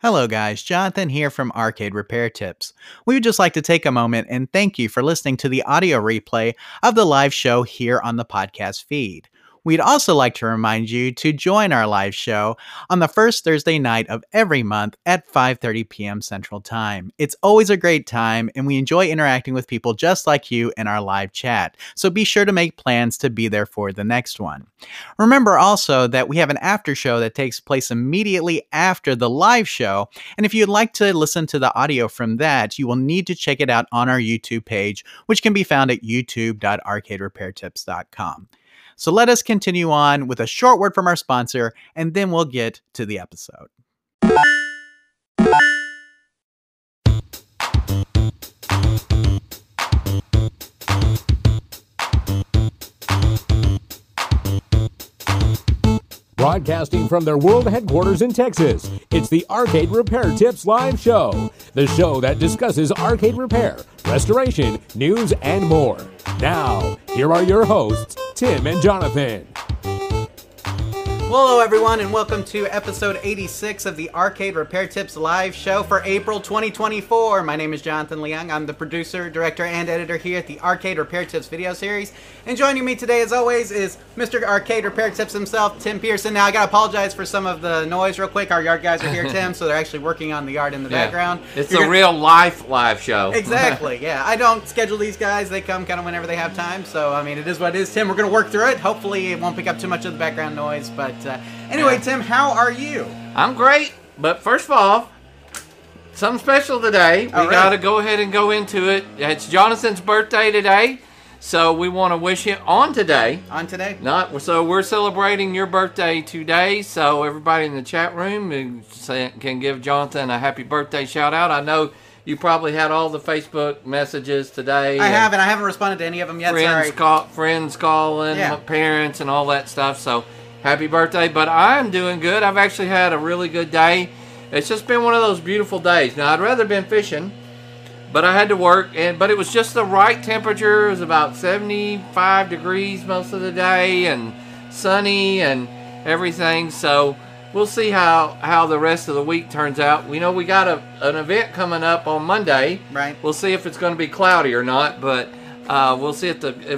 Hello, guys. Jonathan here from Arcade Repair Tips. We would just like to take a moment and thank you for listening to the audio replay of the live show here on the podcast feed. We'd also like to remind you to join our live show on the first Thursday night of every month at 5:30 p.m. Central Time. It's always a great time, and we enjoy interacting with people just like you in our live chat. So be sure to make plans to be there for the next one. Remember also that we have an after show that takes place immediately after the live show, and if you'd like to listen to the audio from that, you will need to check it out on our YouTube page, which can be found at youtube.arcaderepairtips.com. So let us continue on with a short word from our sponsor, and then we'll get to the episode. Broadcasting from their world headquarters in Texas, it's the Arcade Repair Tips Live Show, the show that discusses arcade repair, restoration, news, and more. Now, here are your hosts, Tim and Jonathan. Hello, everyone, and welcome to episode 86 of the Arcade Repair Tips Live Show for April 2024. My name is Jonathan Leung. I'm the producer, director, and editor here at the Arcade Repair Tips video series. And joining me today, as always, is Mr. Arcade Repair Tips himself, Tim Pearson. Now, I gotta apologize for some of the noise real quick. Our yard guys are here, Tim, so they're actually working on the yard in the background. It's a real life live show. Exactly, yeah. I don't schedule these guys. They come kind of whenever they have time. So, I mean, it is what it is. Tim, we're going to work through it. Hopefully, it won't pick up too much of the background noise. But anyway, Tim, how are you? I'm great. But first of all, something special today. We got to go ahead and go into it. It's Jonathan's birthday today. So we want to wish him on today. On today? So we're celebrating your birthday today. So everybody in the chat room can give Jonathan a happy birthday shout out. I know you probably had all the Facebook messages today. I haven't responded to any of them yet. Friends calling, parents, and all that stuff. So happy birthday. But I'm doing good. I've actually had a really good day. It's just been one of those beautiful days. Now, I'd rather been fishing, but I had to work, but it was just the right temperature. It was about 75 degrees most of the day and sunny and everything. So we'll see how the rest of the week turns out. We know we got an event coming up on Monday. Right. We'll see if it's going to be cloudy or not, but we'll see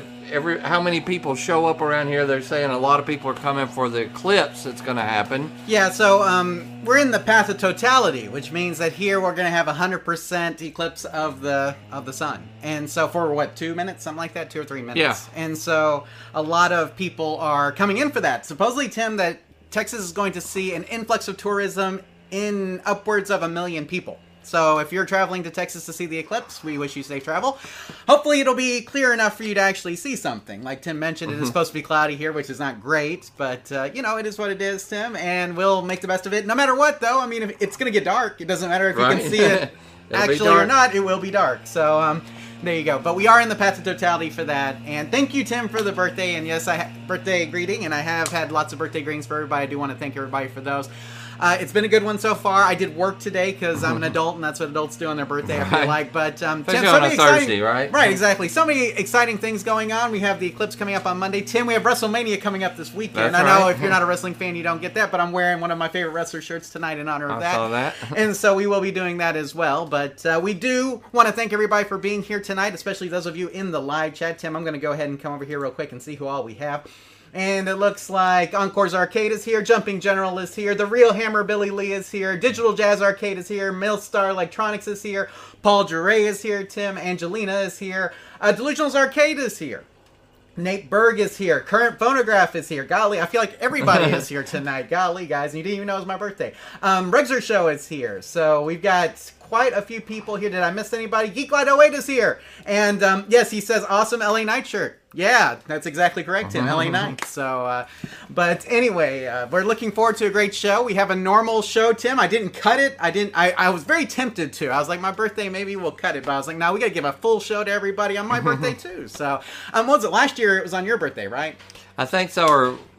how many people show up around here. They're saying a lot of people are coming for the eclipse that's going to happen. Yeah, so we're in the path of totality, which means that here we're going to have 100% eclipse of the sun. And so for, 2 minutes? Something like that? 2 or 3 minutes. Yeah. And so a lot of people are coming in for that. Supposedly, Tim, that Texas is going to see an influx of tourism in upwards of 1 million people. So if you're traveling to Texas to see the eclipse, we wish you safe travel. Hopefully it'll be clear enough for you to actually see something. Like Tim mentioned, it is supposed to be cloudy here, which is not great. But, it is what it is, Tim. And we'll make the best of it. No matter what, though. I mean, if it's going to get dark. It doesn't matter if you can see it actually or not. It will be dark. So, there you go. But we are in the path of totality for that. And thank you, Tim, for the birthday. And yes, birthday greeting. And I have had lots of birthday greetings for everybody. I do want to thank everybody for those. It's been a good one so far. I did work today because I'm an adult, and that's what adults do on their birthday, I feel like. But Tim, especially on a Thursday, right? Right, exactly. So many exciting things going on. We have the eclipse coming up on Monday. Tim, we have WrestleMania coming up this weekend. That's I know right. if you're not a wrestling fan, you don't get that, but I'm wearing one of my favorite wrestler shirts tonight in honor of that. I saw that. And so we will be doing that as well. But we do want to thank everybody for being here tonight, especially those of you in the live chat. Tim, I'm going to go ahead and come over here real quick and see who all we have. And it looks like Encore's Arcade is here, Jumping General is here, The Real Hammer Billy Lee is here, Digital Jazz Arcade is here, Millstar Electronics is here, Paul Duray is here, Tim, Angelina is here, Delusionals Arcade is here, Nate Berg is here, Current Phonograph is here, golly, I feel like everybody is here tonight, golly guys, and you didn't even know it was my birthday. Regzer Show is here, so we've got quite a few people here. Did I miss anybody? Geek Light 08 is here, and yes, he says awesome LA Knight shirt. Yeah, that's exactly correct, Tim. LA Knight. So, but anyway, we're looking forward to a great show. We have a normal show, Tim. I didn't cut it. I was very tempted to. I was like, my birthday, maybe we'll cut it. But I was like, no, we got to give a full show to everybody on my birthday, too. So, what was it? Last year, it was on your birthday, right? I think so, or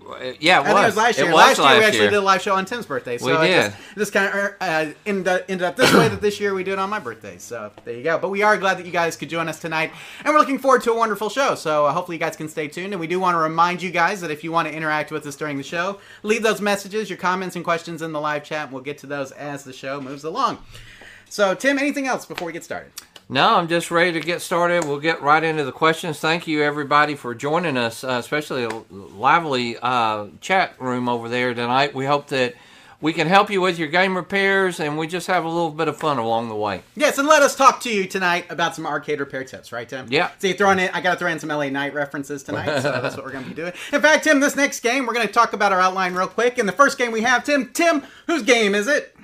Yeah, I think it was last year. Last year we actually did a live show on Tim's birthday. So we did. This kind of ended up this way that this year we do it on my birthday. So there you go. But we are glad that you guys could join us tonight. And we're looking forward to a wonderful show. So hopefully you guys can stay tuned. And we do want to remind you guys that if you want to interact with us during the show, leave those messages, your comments and questions in the live chat. And we'll get to those as the show moves along. So Tim, anything else before we get started? No, I'm just ready to get started. We'll get right into the questions. Thank you, everybody, for joining us, especially a lively chat room over there tonight. We hope that we can help you with your game repairs, and we just have a little bit of fun along the way. Yes, and let us talk to you tonight about some arcade repair tips, right, Tim? Yeah. See, I got to throw in some LA Knight references tonight, so that's what we're going to be doing. In fact, Tim, this next game, we're going to talk about our outline real quick. And the first game we have, Tim, whose game is it?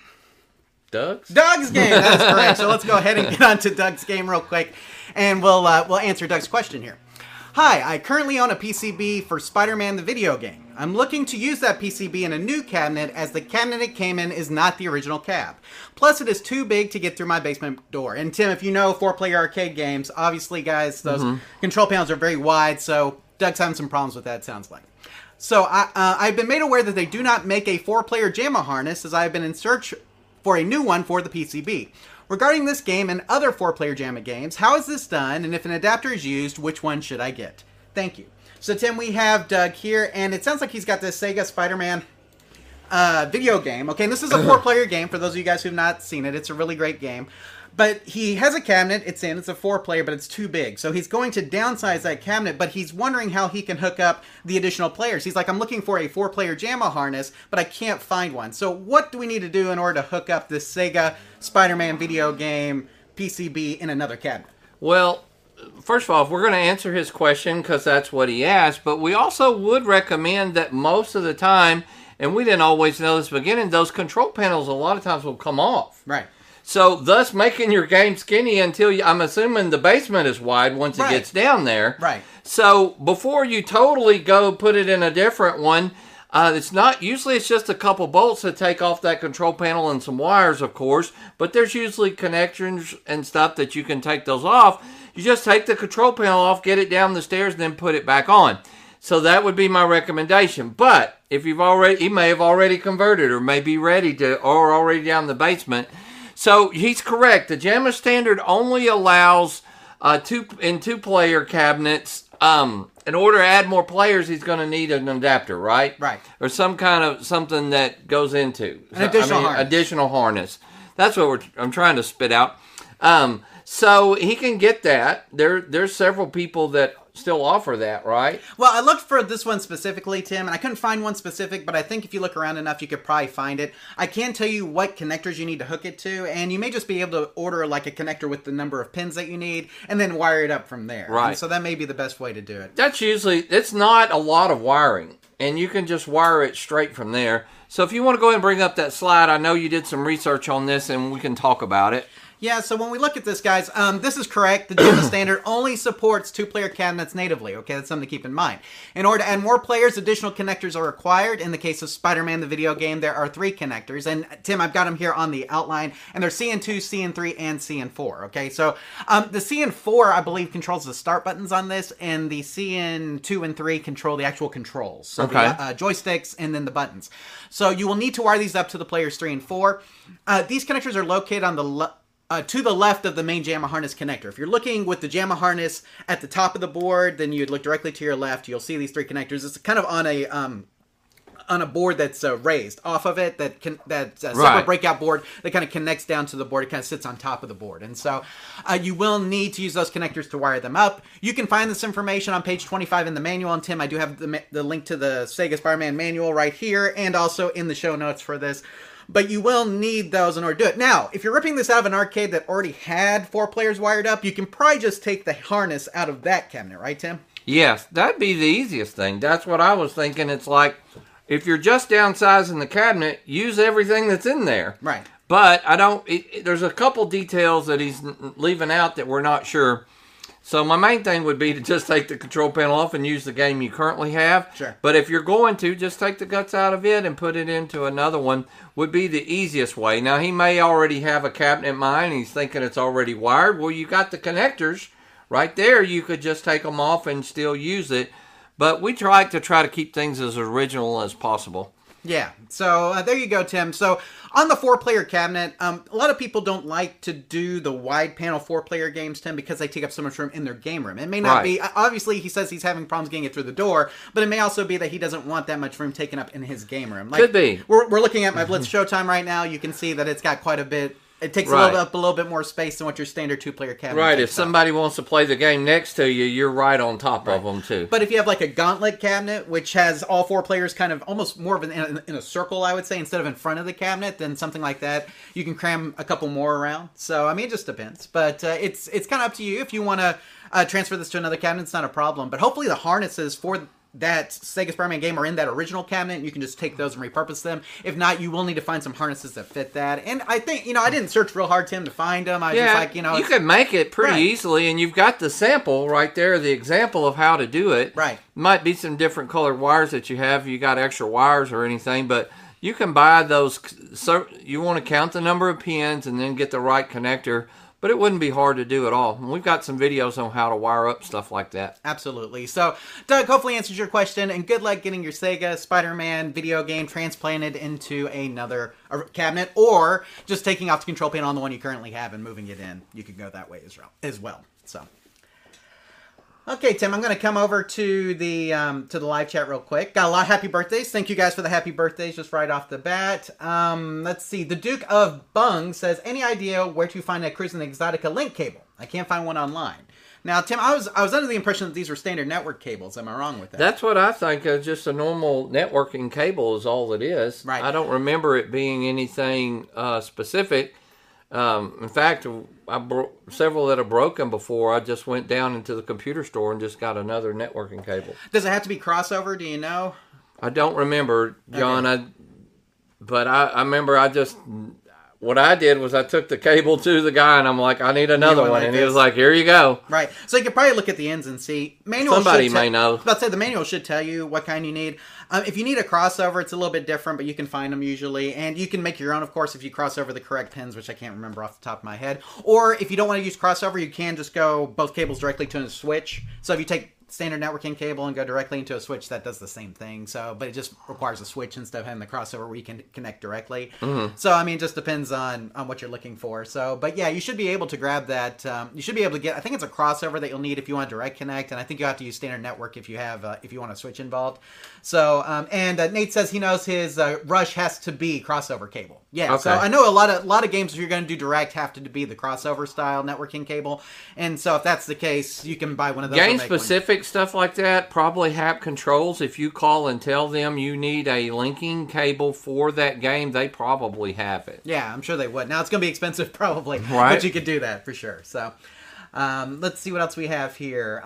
Doug's game. That is correct. So let's go ahead and get on to Doug's game real quick, and we'll answer Doug's question here. Hi, I currently own a PCB for Spider-Man the video game. I'm looking to use that PCB in a new cabinet as the cabinet it came in is not the original cab. Plus, it is too big to get through my basement door. And Tim, if you know 4-player arcade games, obviously, guys, those control panels are very wide, so Doug's having some problems with that, it sounds like. So I've been made aware that they do not make a 4-player JAMA harness, as I have been in search for a new one for the PCB. Regarding this game and other 4-player JAMA games, how is this done, and if an adapter is used, which one should I get? Thank you. So Tim, we have Doug here, and it sounds like he's got this Sega Spider-Man video game. Okay, and this is a 4-player game for those of you guys who've not seen it. It's a really great game. But he has a cabinet, it's a 4-player, but it's too big. So he's going to downsize that cabinet, but he's wondering how he can hook up the additional players. He's like, I'm looking for a 4-player JAMA harness, but I can't find one. So what do we need to do in order to hook up this Sega Spider-Man video game PCB in another cabinet? Well, first of all, we're going to answer his question because that's what he asked, but we also would recommend that most of the time, and we didn't always know this beginning, those control panels a lot of times will come off. Right. So, thus making your game skinny until I'm assuming the basement is wide once it gets down there. Right. So, before you totally go put it in a different one, usually it's just a couple bolts that take off that control panel and some wires, of course, but there's usually connectors and stuff that you can take those off. You just take the control panel off, get it down the stairs, and then put it back on. So that would be my recommendation. But if he may have already converted or may be ready to, or already down the basement. So he's correct. The JAMA standard only allows 2-player cabinets. In order to add more players, he's going to need an adapter, right? Right. Or some kind of something that goes into an additional harness. That's what I'm trying to spit out. So he can get that. There's several people that still offer that, right? Well, I looked for this one specifically, Tim, and I couldn't find one specific, but I think if you look around enough, you could probably find it. I can tell you what connectors you need to hook it to, and you may just be able to order like a connector with the number of pins that you need, and then wire it up from there. Right. And so that may be the best way to do it. It's not a lot of wiring, and you can just wire it straight from there. So if you want to go ahead and bring up that slide, I know you did some research on this, and we can talk about it. Yeah, so when we look at this, guys, this is correct. The JAMA standard only supports 2-player cabinets natively. Okay, that's something to keep in mind. In order to add more players, additional connectors are required. In the case of Spider-Man, the video game, there are 3 connectors. And, Tim, I've got them here on the outline. And they're CN2, CN3, and CN4. Okay, so the CN4, I believe, controls the start buttons on this. And the CN2 and 3 control the actual controls. So the joysticks and then the buttons. So you will need to wire these up to the players 3 and 4. These connectors are located on the to the left of the main JAMA harness connector. If you're looking with the JAMA harness at the top of the board, then you'd look directly to your left. You'll see these 3 connectors. It's kind of on a board that's raised off of it. That's a separate breakout board that kind of connects down to the board. It kind of sits on top of the board, and so you will need to use those connectors to wire them up. You can find this information on page 25 in the manual. And Tim, I do have the link to the Sega Spider-Man manual right here, and also in the show notes for this. But you will need those in order to do it. Now, if you're ripping this out of an arcade that already had 4 players wired up, you can probably just take the harness out of that cabinet, right, Tim? Yes, that'd be the easiest thing. That's what I was thinking. It's like, if you're just downsizing the cabinet, use everything that's in there. Right. But there's a couple details that he's leaving out that we're not sure. So my main thing would be to just take the control panel off and use the game you currently have. Sure. But if you're going to, just take the guts out of it and put it into another one would be the easiest way. Now, he may already have a cabinet in mind. He's thinking it's already wired. Well, you got the connectors right there. You could just take them off and still use it. But we try to keep things as original as possible. Yeah, so there you go, Tim. So on the 4-player cabinet, a lot of people don't like to do the wide panel 4-player games, Tim, because they take up so much room in their game room. It may not be, obviously he says he's having problems getting it through the door, but it may also be that he doesn't want that much room taken up in his game room. Could be. We're looking at my Blitz Showtime right now. You can see that it's got quite a bit. It takes a little bit more space than what your standard 2-player cabinet Right, takes if somebody wants to play the game next to you, you're right on top of them, too. But if you have like a gauntlet cabinet, which has all 4 players kind of almost more of in a circle, I would say, instead of in front of the cabinet, then something like that, you can cram a couple more around. So, I mean, it just depends. But it's kind of up to you. If you want to transfer this to another cabinet, it's not a problem. But hopefully the harnesses for that Sega Spider-Man game are in that original cabinet, and you can just take those and repurpose them. If not, you will need to find some harnesses that fit that. And I think, I didn't search real hard, Tim, to find them. I was just like, you can make it pretty easily, and you've got the sample right there, the example of how to do it. Right. Might be some different colored wires that you have. You got extra wires or anything, but you can buy those. So you want to count the number of pins and then get the right connector. But it wouldn't be hard to do at all. And we've got some videos on how to wire up stuff like that. Absolutely. So, Doug, hopefully answers your question, and good luck getting your Sega Spider-Man video game transplanted into another cabinet, or just taking off the control panel on the one you currently have and moving it in. You could go that way as well. So, okay, Tim, I'm going to come over to the live chat real quick. Got a lot of happy birthdays. Thank you guys for the happy birthdays just right off the bat. Let's see. The Duke of Bung says, any idea where to find a Cruis'n Exotica link cable? I can't find one online. Now, Tim, I was under the impression that these were standard network cables. Am I wrong with that? That's what I think. Just a normal networking cable is all it is. Right. I don't remember it being anything specific. In fact, several that have broken before. I just went down into the computer store and just got another networking cable. Does it have to be crossover? Do you know? I don't remember, John. Okay. But I remember what I did was I took the cable to the guy and I'm like, I need another one. And he was like, here you go. Right. So you could probably look at the ends and see. Somebody may know. I was about to say, the manual should tell you what kind you need. If you need a crossover, it's a little bit different, but you can find them usually. And you can make your own, of course, if you cross over the correct pins, which I can't remember off the top of my head. Or if you don't want to use crossover, you can just go both cables directly to a switch. So if you take standard networking cable and go directly into a switch, that does the same thing. So, but it just requires a switch instead of having the crossover where you can connect directly. Mm-hmm. So, I mean, it just depends on what you're looking for. So, but yeah, you should be able to grab that. You should be able to get, I think it's a crossover that you'll need if you want a direct connect, and I think you have to use standard network if you have, if you want a switch involved. So, and Nate says he knows his Rush has to be crossover cable. Yeah, okay. So I know a lot of games, if you're going to do direct, have to be the crossover style networking cable. And so if that's the case, you can buy one of those. Game specific stuff like that probably have controls. If you call and tell them you need a linking cable for that game, they probably have it. Yeah, I'm sure they would. Now it's going to be expensive probably, right? But you could do that for sure. So let's see what else we have here.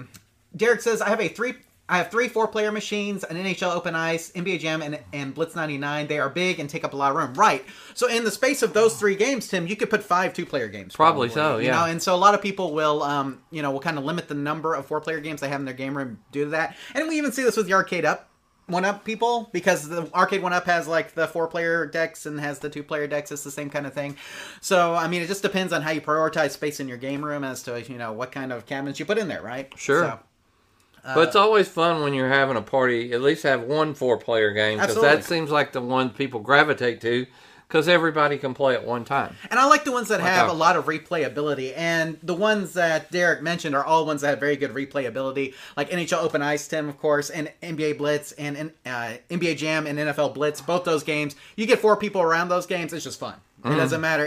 Derek says, I have three 4-player machines, an NHL Open Ice, NBA Jam, and Blitz 99. They are big and take up a lot of room. Right. So in the space of those 3 games, Tim, you could put 5 2-player games. Probably so, yeah. You know, and so a lot of people will, will kind of limit the number of 4-player games they have in their game room due to that. And we even see this with the Arcade 1-Up people, because the Arcade 1-Up has like the 4-player decks and has the 2-player decks. It's the same kind of thing. So, I mean, it just depends on how you prioritize space in your game room as to, what kind of cabinets you put in there, right? Sure. So, but it's always fun when you're having a party, at least have one 4-player game, because that seems like the one people gravitate to, because everybody can play at one time. And I like the ones that have a lot of replayability, and the ones that Derek mentioned are all ones that have very good replayability, like NHL Open Ice, Tim, of course, and NBA Blitz, and NBA Jam, and NFL Blitz. Both those games, you get 4 people around those games, it's just fun. Mm. It doesn't matter,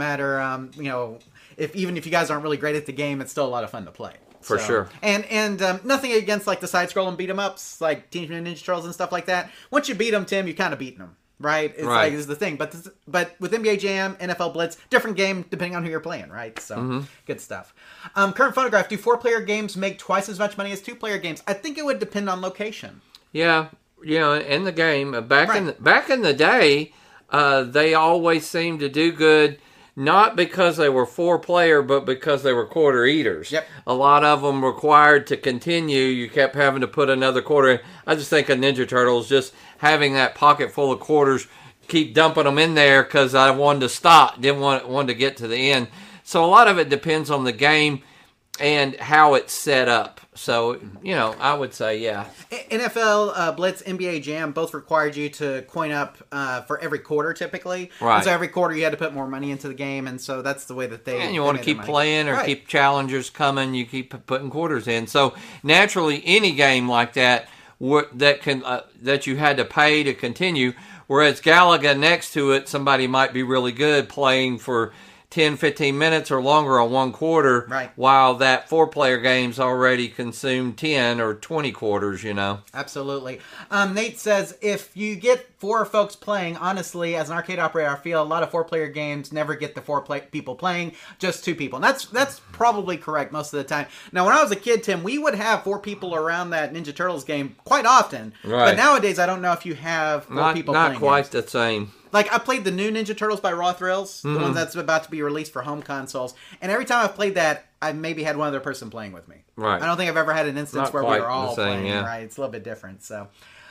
even if you guys aren't really great at the game, it's still a lot of fun to play. For sure. And nothing against like the side-scrolling beat-em-ups, like Teenage Mutant Ninja Turtles and stuff like that. Once you beat them, Tim, you kind of beaten them, right? It's right. Like, this is the thing. But with NBA Jam, NFL Blitz, different game depending on who you're playing, right? So, Good stuff. Current Phonograph, do 4-player games make twice as much money as 2-player games? I think it would depend on location. Yeah. In the game, back in the day, they always seemed to do good. Not because they were 4-player, but because they were quarter eaters. Yep. A lot of them required to continue. You kept having to put another quarter in. I just think of Ninja Turtles, just having that pocket full of quarters, keep dumping them in there because I wanted to stop. Didn't want to get to the end. So a lot of it depends on the game. and how it's set up. So, I would say, yeah. NFL Blitz, NBA Jam both required you to coin up for every quarter, typically. Right. And so every quarter you had to put more money into the game, and so that's the way that they... And you want to keep playing or right. keep challengers coming, you keep putting quarters in. So, naturally, any game like that that you had to pay to continue, whereas Galaga next to it, somebody might be really good playing for 10, 15 minutes or longer on one quarter, right, while that 4-player game's already consumed 10 or 20 quarters, Absolutely. Nate says, if you get 4 folks playing, honestly, as an arcade operator, I feel a lot of 4-player games never get the 4 people playing, just 2 people. And that's probably correct most of the time. Now, when I was a kid, Tim, we would have 4 people around that Ninja Turtles game quite often. Right. But nowadays, I don't know if you have 4 people playing. Not quite games. The same. Like, I played the new Ninja Turtles by Raw Thrills, the one that's about to be released for home consoles. And every time I've played that, I've maybe had one other person playing with me. Right. I don't think I've ever had an instance where we were all playing. Yeah. Right. It's a little bit different. So,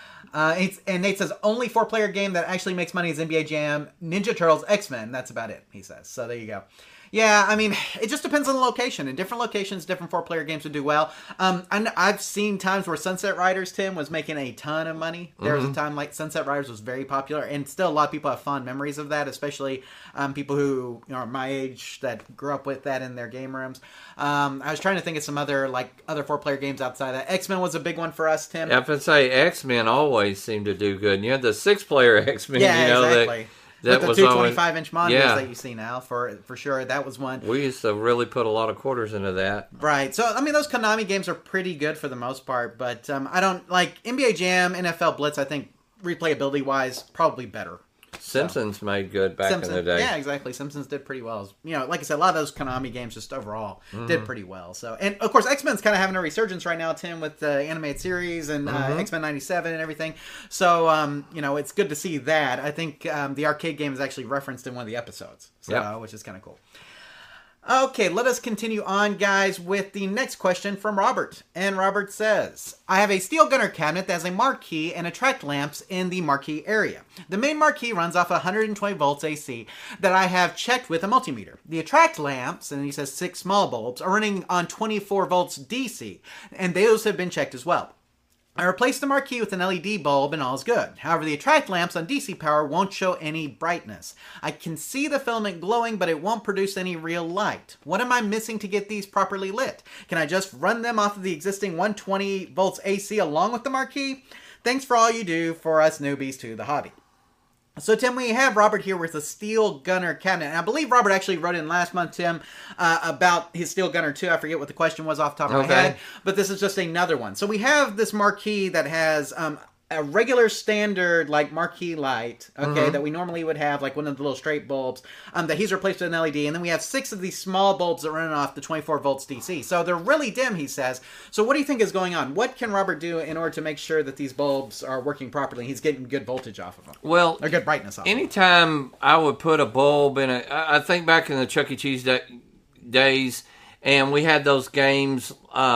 and Nate says, only 4-player game that actually makes money is NBA Jam, Ninja Turtles, X-Men. That's about it, he says. So there you go. Yeah, I mean, it just depends on the location. In different locations, different 4-player games would do well. I've seen times where Sunset Riders, Tim, was making a ton of money. There was a time like Sunset Riders was very popular, and still a lot of people have fond memories of that, especially people who are my age that grew up with that in their game rooms. I was trying to think of some other 4-player games outside of that. X-Men was a big one for us, Tim. I would say X-Men always seem to do good. And you had the 6-player X-Men, exactly. That with the 225-inch monitors that you see now, for sure, that was one. We used to really put a lot of quarters into that. Right. So, I mean, those Konami games are pretty good for the most part, but I don't... Like, NBA Jam, NFL Blitz, I think, replayability-wise, probably better. Simpsons made good back in the day. Yeah, exactly. Simpsons did pretty well. Like I said, a lot of those Konami games just overall did pretty well. So, and of course, X-Men's kind of having a resurgence right now, Tim, with the animated series and X-Men 97 and everything. So, it's good to see that. I think the arcade game is actually referenced in one of the episodes, which is kind of cool. Okay, let us continue on, guys, with the next question from Robert. And Robert says, I have a steel gunner cabinet that has a marquee and attract lamps in the marquee area. The main marquee runs off 120 volts AC that I have checked with a multimeter. The attract lamps, and he says 6 small bulbs, are running on 24 volts DC, and those have been checked as well. I replaced the marquee with an LED bulb and all is good. However, the attract lamps on DC power won't show any brightness. I can see the filament glowing, but it won't produce any real light. What am I missing to get these properly lit? Can I just run them off of the existing 120 volts AC along with the marquee? Thanks for all you do for us newbies to the hobby. So, Tim, we have Robert here with a steel gunner cabinet. And I believe Robert actually wrote in last month, Tim, about his steel gunner, too. I forget what the question was off the top of my head. But this is just another one. So we have this marquee that has a regular standard marquee light, that we normally would have, like one of the little straight bulbs, that he's replaced with an LED, and then we have 6 of these small bulbs that run off the 24 volts DC. So they're really dim, he says. So what do you think is going on? What can Robert do in order to make sure that these bulbs are working properly? He's getting good voltage off of them. Well, or good brightness off anytime I would put a bulb in I think back in the Chuck E. Cheese days, and we had those games,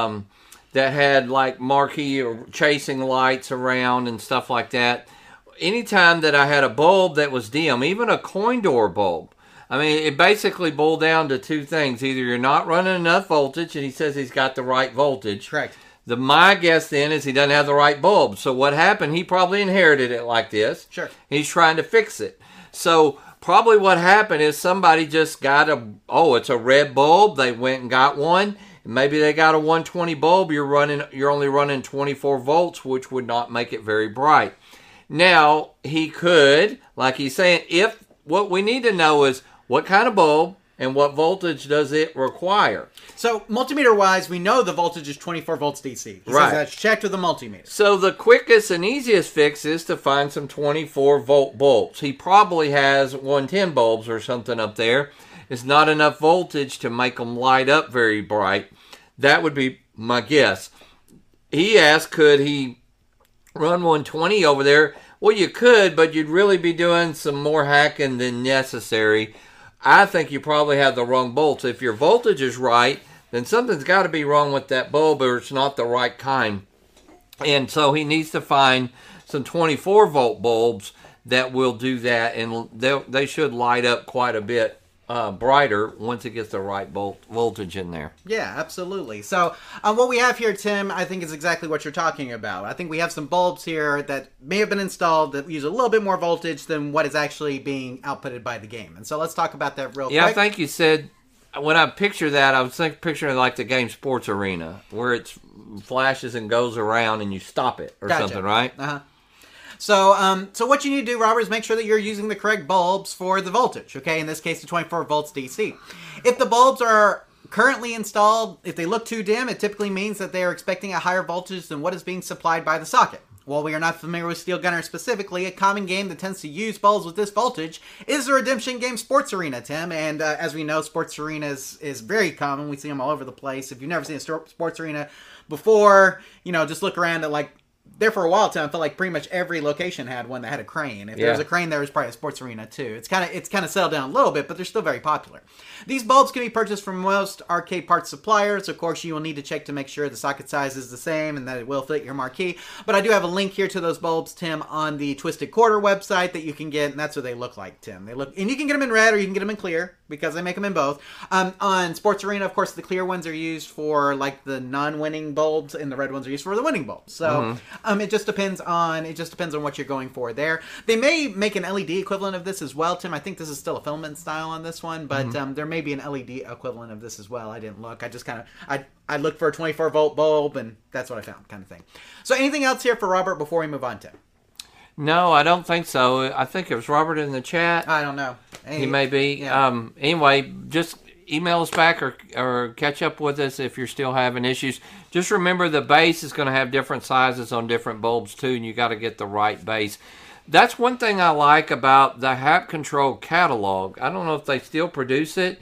that had marquee or chasing lights around and stuff like that. Anytime that I had a bulb that was dim, even a coin door bulb, I mean, it basically boiled down to 2 things. Either you're not running enough voltage, and he says he's got the right voltage. Correct. My guess then is he doesn't have the right bulb. So what happened, he probably inherited it like this. Sure. He's trying to fix it. So probably what happened is somebody just got it's a red bulb. They went and got one. Maybe they got a 120 bulb, you're only running 24 volts, which would not make it very bright. Now, he could, like he's saying, what we need to know is what kind of bulb and what voltage does it require. So, multimeter-wise, we know the voltage is 24 volts DC. He says that's checked with a multimeter. So, the quickest and easiest fix is to find some 24-volt bulbs. He probably has 110 bulbs or something up there. It's not enough voltage to make them light up very bright. That would be my guess. He asked, could he run 120 over there? Well, you could, but you'd really be doing some more hacking than necessary. I think you probably have the wrong bolts. If your voltage is right, then something's got to be wrong with that bulb, or it's not the right kind. And so he needs to find some 24-volt bulbs that will do that, and they should light up quite a bit brighter once it gets the right voltage in there. Yeah, absolutely. So what we have here, Tim, I think is exactly what you're talking about. I think we have some bulbs here that may have been installed that use a little bit more voltage than what is actually being outputted by the game. And so let's talk about that real quick. Yeah, I think you said, when I picture that, I was picturing like the game Sports Arena, where it flashes and goes around and you stop it or something, right? Uh-huh. So what you need to do, Robert, is make sure that you're using the correct bulbs for the voltage, okay? In this case, the 24 volts DC. If the bulbs are currently installed, if they look too dim, it typically means that they are expecting a higher voltage than what is being supplied by the socket. While we are not familiar with Steel Gunner specifically, a common game that tends to use bulbs with this voltage is the redemption game Sports Arena, Tim. And as we know, Sports Arena is very common. We see them all over the place. If you've never seen a Sports Arena before, just look around at there for a while, Tim, I felt like pretty much every location had one that had a crane. If there was a crane, there was probably a Sports Arena too. It's kind of settled down a little bit, but they're still very popular. These bulbs can be purchased from most arcade parts suppliers. Of course, you will need to check to make sure the socket size is the same and that it will fit your marquee. But I do have a link here to those bulbs, Tim, on the Twisted Quarter website that you can get, and that's what they look like, Tim. And you can get them in red or you can get them in clear because they make them in both. On Sports Arena, of course, the clear ones are used for the non-winning bulbs, and the red ones are used for the winning bulbs. So. It just depends on what you're going for there. They may make an LED equivalent of this as well, Tim. I think this is still a filament style on this one, but there may be an LED equivalent of this as well. I didn't look. I just I looked for a 24 volt bulb, and that's what I found, kind of thing. So anything else here for Robert before we move on, Tim? No, I don't think so. I think it was Robert in the chat. I don't know. He may be. Yeah. Anyway, just email us back or catch up with us if you're still having issues. Just remember the base is going to have different sizes on different bulbs too, and you got to get the right base. That's one thing I like about the Hap Control catalog. I don't know if they still produce it,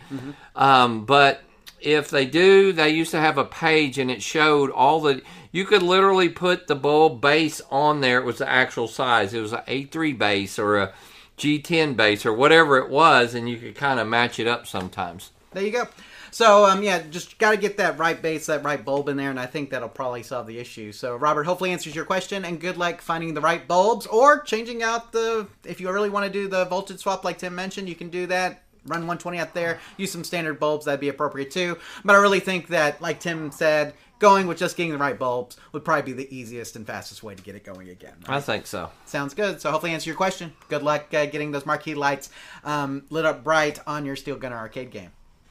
but if they do, they used to have a page and it showed you could literally put the bulb base on there. It was the actual size. It was an A3 base or a G10 base or whatever it was, and you could kind of match it up sometimes. There you go. So, just got to get that right base, that right bulb in there, and I think that'll probably solve the issue. So, Robert, hopefully answers your question, and good luck finding the right bulbs, or changing out if you really want to do the voltage swap like Tim mentioned, you can do that. Run 120 out there, use some standard bulbs, that'd be appropriate too. But I really think that, like Tim said, going with just getting the right bulbs would probably be the easiest and fastest way to get it going again. Right? I think so. Sounds good. So hopefully answer your question. Good luck getting those marquee lights lit up bright on your Steel Gunner arcade game.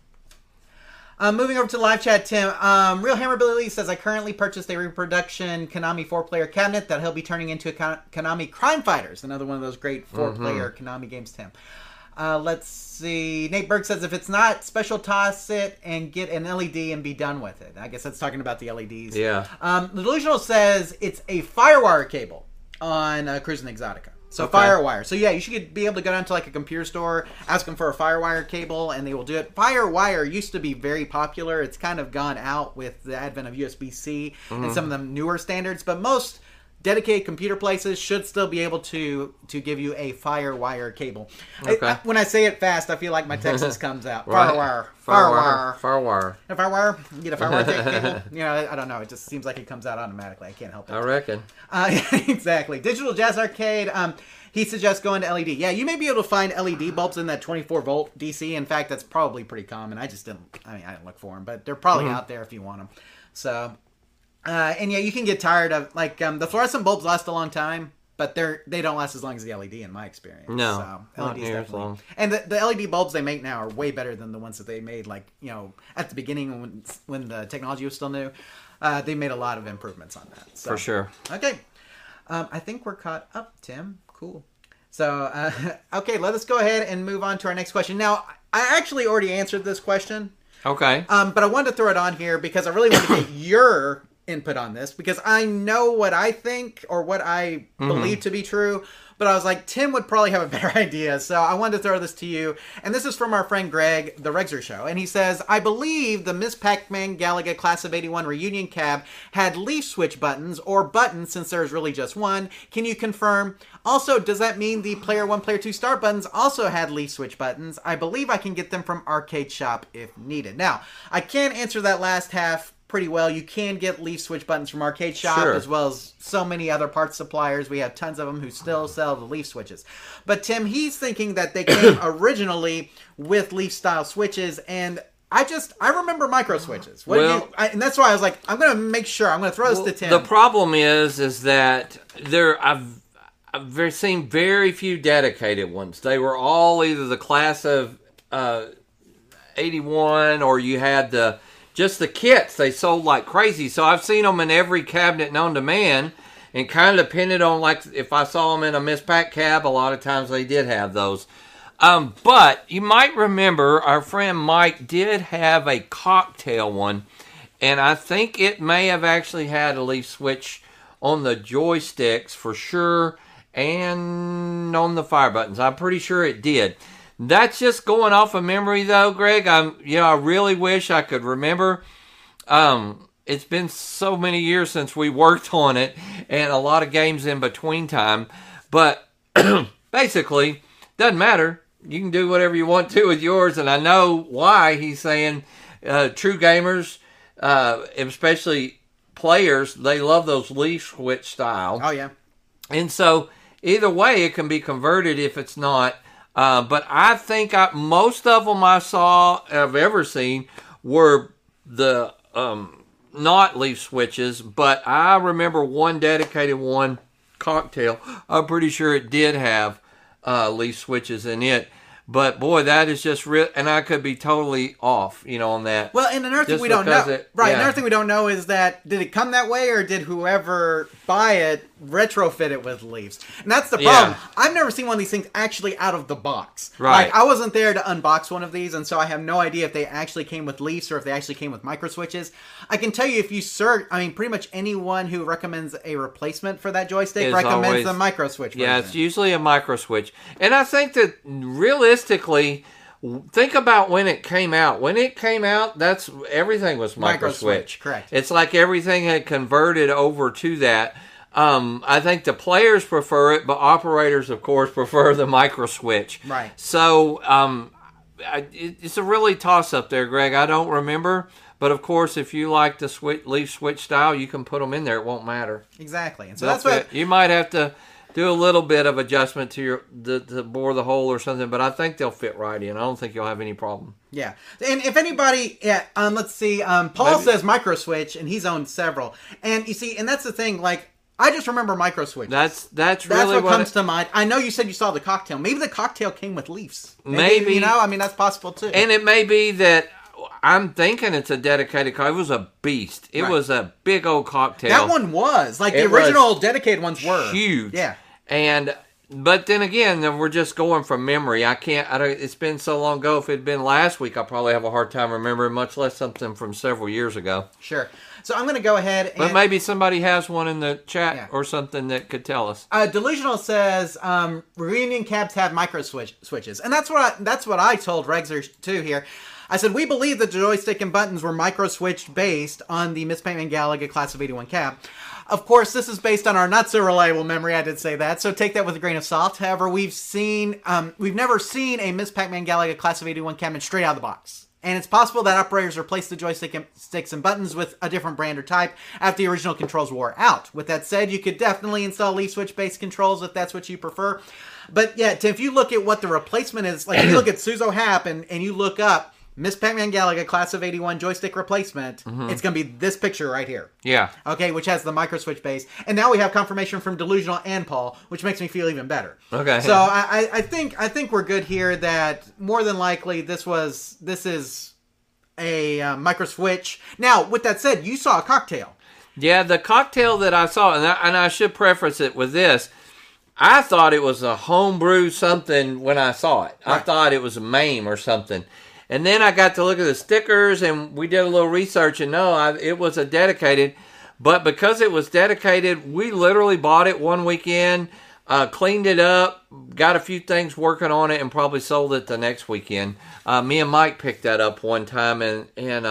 Moving over to the live chat, Tim. Real Hammer Billy says, I currently purchased a reproduction Konami 4-player cabinet that he'll be turning into a Konami Crime Fighters. Another one of those great 4-player Konami games, Tim. Let's see. Nate Berg says, if it's not, special toss it and get an LED and be done with it. I guess that's talking about the LEDs. Yeah. The Delusional says it's a Firewire cable on Cruising Exotica. So okay. Firewire. So yeah, you should be able to go down to a computer store, ask them for a Firewire cable, and they will do it. Firewire used to be very popular. It's kind of gone out with the advent of USB-C and some of the newer standards, but most dedicated computer places should still be able to give you a Firewire cable. Okay. When I say it fast, I feel like my Texas comes out. Right. Firewire. A Firewire. Get a Firewire cable. I don't know. It just seems like it comes out automatically. I can't help it. I reckon. Exactly. Digital Jazz Arcade. He suggests going to LED. Yeah, you may be able to find LED bulbs in that 24 volt DC. In fact, that's probably pretty common. I didn't look for them, but they're probably out there if you want them. So. And yeah, you can get tired of the fluorescent bulbs last a long time, but they don't last as long as the LED in my experience. No, so not near as long. And the LED bulbs they make now are way better than the ones that they made at the beginning when the technology was still new. They made a lot of improvements on that. So. For sure. Okay, I think we're caught up, Tim. Cool. So okay, let us go ahead and move on to our next question. Now, I actually already answered this question. Okay. But I wanted to throw it on here because I really want to get your input on this because I know what I think or what I believe to be true, but I was like, Tim would probably have a better idea, so I wanted to throw this to you. And this is from our friend Greg, the Regzer Show, and he says, I believe the Ms. Pac-Man Galaga Class of 81 Reunion Cab had leaf switch buttons or buttons since there's really just one. Can you confirm? Also, does that mean the Player 1, Player 2 start buttons also had leaf switch buttons? I believe I can get them from Arcade Shop if needed. Now, I can't answer that last half pretty well. You can get leaf switch buttons from Arcade Shop, as well as so many other parts suppliers. We have tons of them who still sell sell the Leaf switches. But Tim, he's thinking that they came originally with Leaf-style switches, and I remember micro switches. And that's why I was like, I'm going to make sure. I'm going to throw this to Tim. The problem is that I've seen very few dedicated ones. They were all either the class of 81, or you had just the kits. They sold like crazy. So I've seen them in every cabinet known to man, and kind of depended on, like, if I saw them in a Miss Pac cab, a lot of times they did have those. But you might remember our friend Mike did have a cocktail one, and I think it may have actually had a Leaf switch on the joysticks for sure, and on the fire buttons. I'm pretty sure it did. That's just going off of memory, though, Greg. I really wish I could remember. It's been so many years since we worked on it, and a lot of games in between time. But basically, doesn't matter. You can do whatever you want to with yours, and I know why he's saying true gamers, especially players, they love those Leaf switch style. Oh, yeah. And so either way, it can be converted if it's not. But I think most of them I've ever seen were the not Leaf switches, but I remember one dedicated one, cocktail. I'm pretty sure it did have Leaf switches in it. But boy, that is just real, and I could be totally off, on that. Well, and another thing we don't know, another thing we don't know is that did it come that way, or did whoever buy it retrofit it with Leafs? And that's the problem. Yeah. I've never seen one of these things actually out of the box. Right. Like, I wasn't there to unbox one of these, and so I have no idea if they actually came with Leafs or if they actually came with micro switches. I can tell you, if you search, pretty much anyone who recommends a replacement for that joystick recommends the micro switch version. Yeah, it's usually a micro switch, and I think that realistically, think about when it came out. When it came out, everything was micro switch. Correct. It's like everything had converted over to that. I think the players prefer it, but operators, of course, prefer the micro switch. Right. So it's a really toss-up there, Greg. I don't remember. But, of course, if you like the Leaf switch style, you can put them in there. It won't matter. Exactly. And so that's what you might have to do a little bit of adjustment to to bore the hole or something, but I think they'll fit right in. I don't think you'll have any problem. Yeah. And if anybody, let's see, Paul says micro switch, and he's owned several. And you see, and that's the thing, like, I just remember micro switches. That's really what comes to mind. I know you said you saw the cocktail. Maybe the cocktail came with Leafs. Maybe. That's possible too. And it may be that I'm thinking it's a dedicated cocktail. It was a beast. It was a big old cocktail. That one was. Like, the original dedicated ones were. Huge. Yeah. But then again, we're just going from memory. It's been so long ago. If it had been last week, I'll probably have a hard time remembering, much less something from several years ago. Sure. So I'm going to go ahead and... But maybe somebody has one in the chat or something that could tell us. Delusional says reunion cabs have micro switches. And that's what I told Regzer too here. I said, we believe that the joystick and buttons were micro switched based on the Miss Pac-Man Galaga Class of 81 cab. Of course, this is based on our not so reliable memory. I did say that, so take that with a grain of salt. However, we've never seen a Miss Pac-Man Galaga Class of 81 cabinet straight out of the box. And it's possible that operators replaced the joysticks and buttons with a different brand or type after the original controls wore out. With that said, you could definitely install Leaf Switch-based controls if that's what you prefer. But yeah, if you look at what the replacement is, like if you look at Suzo Hap and you look up Miss Pac-Man Galaga Class of 81 joystick replacement, it's going to be this picture right here. Yeah. Okay, which has the micro switch base. And now we have confirmation from Delusional and Paul, which makes me feel even better. Okay. So I think we're good here that more than likely this is a micro switch. Now, with that said, you saw a cocktail. Yeah, the cocktail that I saw, and I should preface it with this, I thought it was a homebrew something when I saw it. Right. I thought it was a MAME or something. And then I got to look at the stickers, and we did a little research, and it was a dedicated. But because it was dedicated, we literally bought it one weekend, cleaned it up, got a few things working on it, and probably sold it the next weekend. Me and Mike picked that up one time, and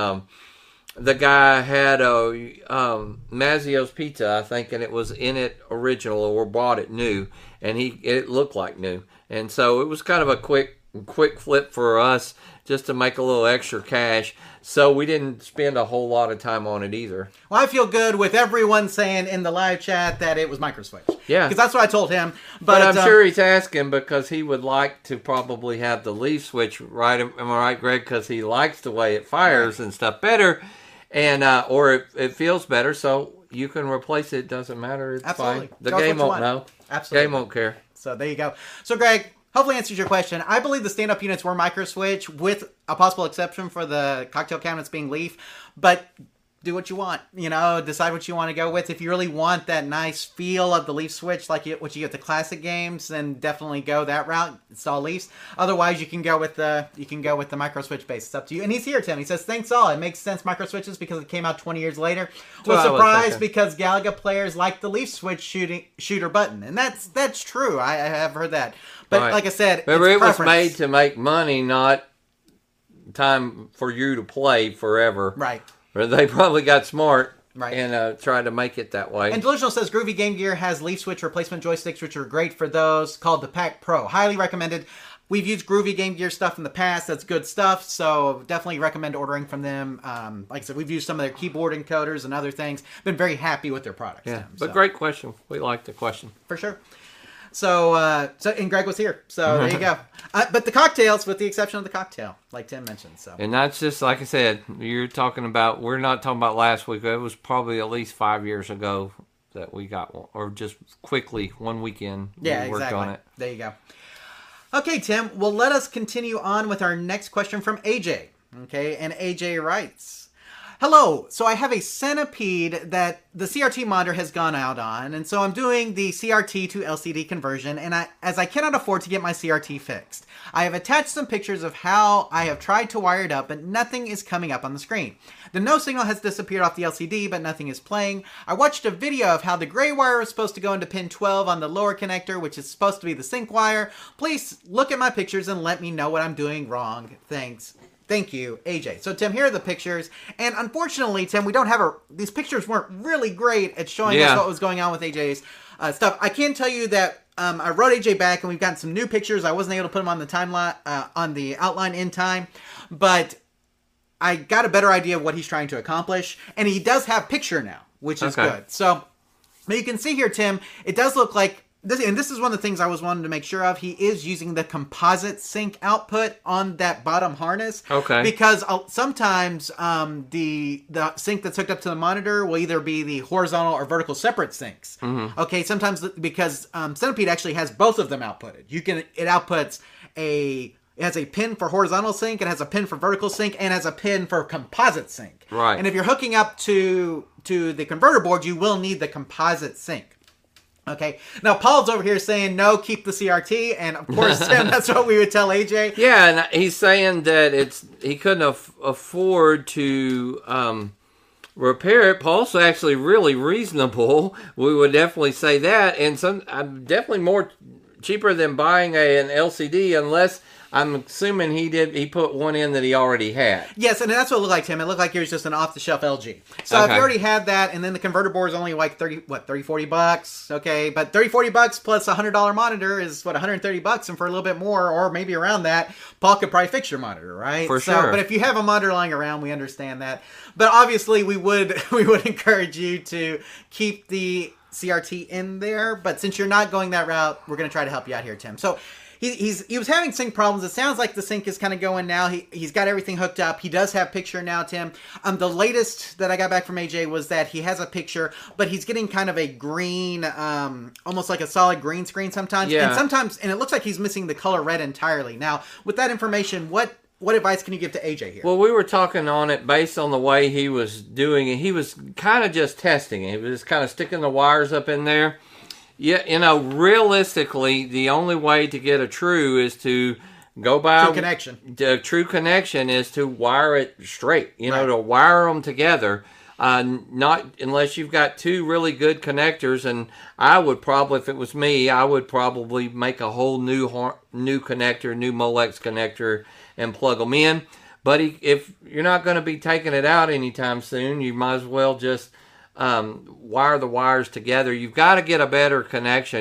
the guy had a Mazzio's Pizza, I think, and it was in it original, or bought it new, and it looked like new. And so it was kind of a quick flip for us, just to make a little extra cash. So we didn't spend a whole lot of time on it either. Well, I feel good with everyone saying in the live chat that it was micro switch. Yeah. Because that's what I told him. But I'm sure he's asking because he would like to probably have the leaf switch, right? Am I right, Greg? Because he likes the way it fires and stuff better, and or it feels better, so you can replace it. It doesn't matter. It's Absolutely. fine. The game won't know. Absolutely. Game won't care. So there you go. So Greg, hopefully answers your question. I believe the stand-up units were micro switch with a possible exception for the cocktail cabinets being leaf, but do what you want, decide what you want to go with. If you really want that nice feel of the leaf switch like what you get the classic games, then definitely go that route, install leaves. Otherwise, you can go with the micro switch base. It's up to you. And he's here, Tim. He says, thanks all. It makes sense, micro switches, because it came out 20 years later. Was surprised because Galaga players like the leaf switch shooter button. And that's true. I have heard that. But like I said, remember, it was made to make money, not time for you to play forever. Right. They probably got smart Right. And try to make it that way. And Delusional says Groovy Game Gear has leaf switch replacement joysticks, which are great for those, called the Pack Pro. Highly recommended. We've used Groovy Game Gear stuff in the past. That's good stuff. So definitely recommend ordering from them. Like I said, we've used some of their keyboard encoders and other things. Been very happy with their products. Yeah, but great question. We like the question. For sure. So and Greg was here. So there you go. But the cocktails, with the exception of the cocktail, like Tim mentioned. So. And that's just, like I said, we're not talking about last week. It was probably at least 5 years ago that we got one, or just quickly, one weekend. Yeah, we worked exactly. on it. There you go. Okay, Tim. Well, let us continue on with our next question from AJ. Okay, and AJ writes, hello, so I have a Centipede that the CRT monitor has gone out on, and so I'm doing the CRT to LCD conversion, and as I cannot afford to get my CRT fixed. I have attached some pictures of how I have tried to wire it up, but nothing is coming up on the screen. The no signal has disappeared off the LCD, but nothing is playing. I watched a video of how the gray wire is supposed to go into pin 12 on the lower connector, which is supposed to be the sync wire. Please look at my pictures and let me know what I'm doing wrong. Thanks. Thank you, AJ. So, Tim, here are the pictures. And unfortunately, Tim, we don't have these pictures weren't really great at showing us what was going on with AJ's stuff. I can tell you that I wrote AJ back, and we've gotten some new pictures. I wasn't able to put them on the timeline, on the outline in time, but I got a better idea of what he's trying to accomplish. And he does have picture now, which is good. So, but you can see here, Tim, it does look like this is one of the things I was wanting to make sure of. He is using the composite sync output on that bottom harness. Okay. Because sometimes the sync that's hooked up to the monitor will either be the horizontal or vertical separate syncs. Mm-hmm. Okay. Sometimes because Centipede actually has both of them outputted. It outputs it has a pin for horizontal sync, it has a pin for vertical sync, and has a pin for composite sync. Right. And if you're hooking up to the converter board, you will need the composite sync. Okay. Now, Paul's over here saying, no, keep the CRT. And, of course, Tim, that's what we would tell AJ. Yeah, and he's saying that he couldn't afford to repair it. Paul's actually really reasonable. We would definitely say that. And definitely more cheaper than buying an LCD, unless I'm assuming he put one in that he already had. Yes, and that's what it looked like, Tim. It looked like it was just an off-the-shelf LG. So if you already had that, and then the converter board is only like $30-$40, okay? But $30-$40 plus a $100 monitor is, $130? And for a little bit more, or maybe around that, Paul could probably fix your monitor, right? For sure. But if you have a monitor lying around, we understand that. But obviously, we would encourage you to keep the CRT in there. But since you're not going that route, we're going to try to help you out here, Tim. So he was having sync problems. It sounds like the sync is kind of going now. He's got everything hooked up. He does have picture now, Tim. The latest that I got back from AJ was that he has a picture, but he's getting kind of a green, almost like a solid green screen sometimes. Yeah. And it looks like he's missing the color red entirely. Now, with that information, what advice can you give to AJ here? Well, we were talking on it based on the way he was doing it. He was kind of just testing it. He was just kind of sticking the wires up in there. Yeah, realistically, the only way to get a true is to go by... True connection. The true connection is to wire it straight, to wire them together. Not unless you've got two really good connectors, and I would probably, if it was me, I would probably make a whole new connector, new Molex connector, and plug them in. But if you're not going to be taking it out anytime soon, you might as well just... wire the wires together. You've got to get a better connection.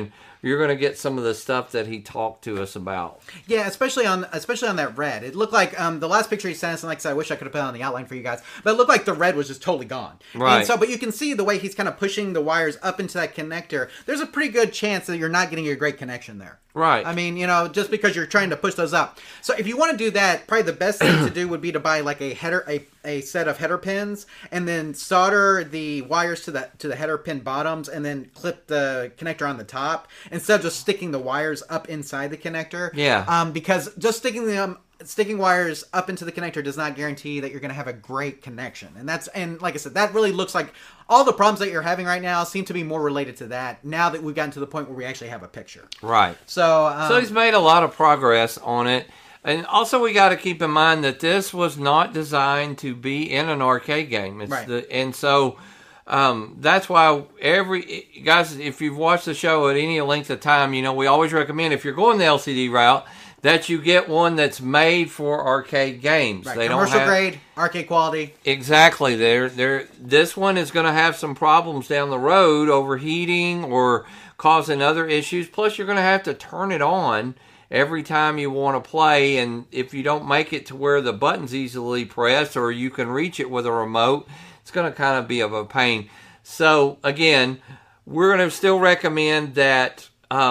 you're going to get some of the stuff that he talked to us about. Yeah, especially on that red. It looked like the last picture he sent us, and like I said, I wish I could have put it on the outline for you guys, but it looked like the red was just totally gone. Right. And so, but you can see the way he's kind of pushing the wires up into that connector. There's a pretty good chance that you're not getting a great connection there. Right. I mean, just because you're trying to push those up. So if you want to do that, probably the best thing to do would be to buy like a set of header pins, and then solder the wires to the header pin bottoms, and then clip the connector on the top instead of just sticking the wires up inside the connector. Yeah. Because just sticking wires up into the connector does not guarantee that you're going to have a great connection. And like I said, that really looks like all the problems that you're having right now seem to be more related to that now that we've gotten to the point where we actually have a picture. Right. So he's made a lot of progress on it. And also we got to keep in mind that this was not designed to be in an arcade game. And so that's why guys, if you've watched the show at any length of time, we always recommend, if you're going the LCD route, that you get one that's made for arcade games. Right. They Commercial grade, arcade quality. Exactly. This one is going to have some problems down the road, overheating or causing other issues. Plus, you're going to have to turn it on every time you want to play. And if you don't make it to where the button's easily pressed or you can reach it with a remote, it's going to kind of be of a pain. So, again, we're going to still recommend that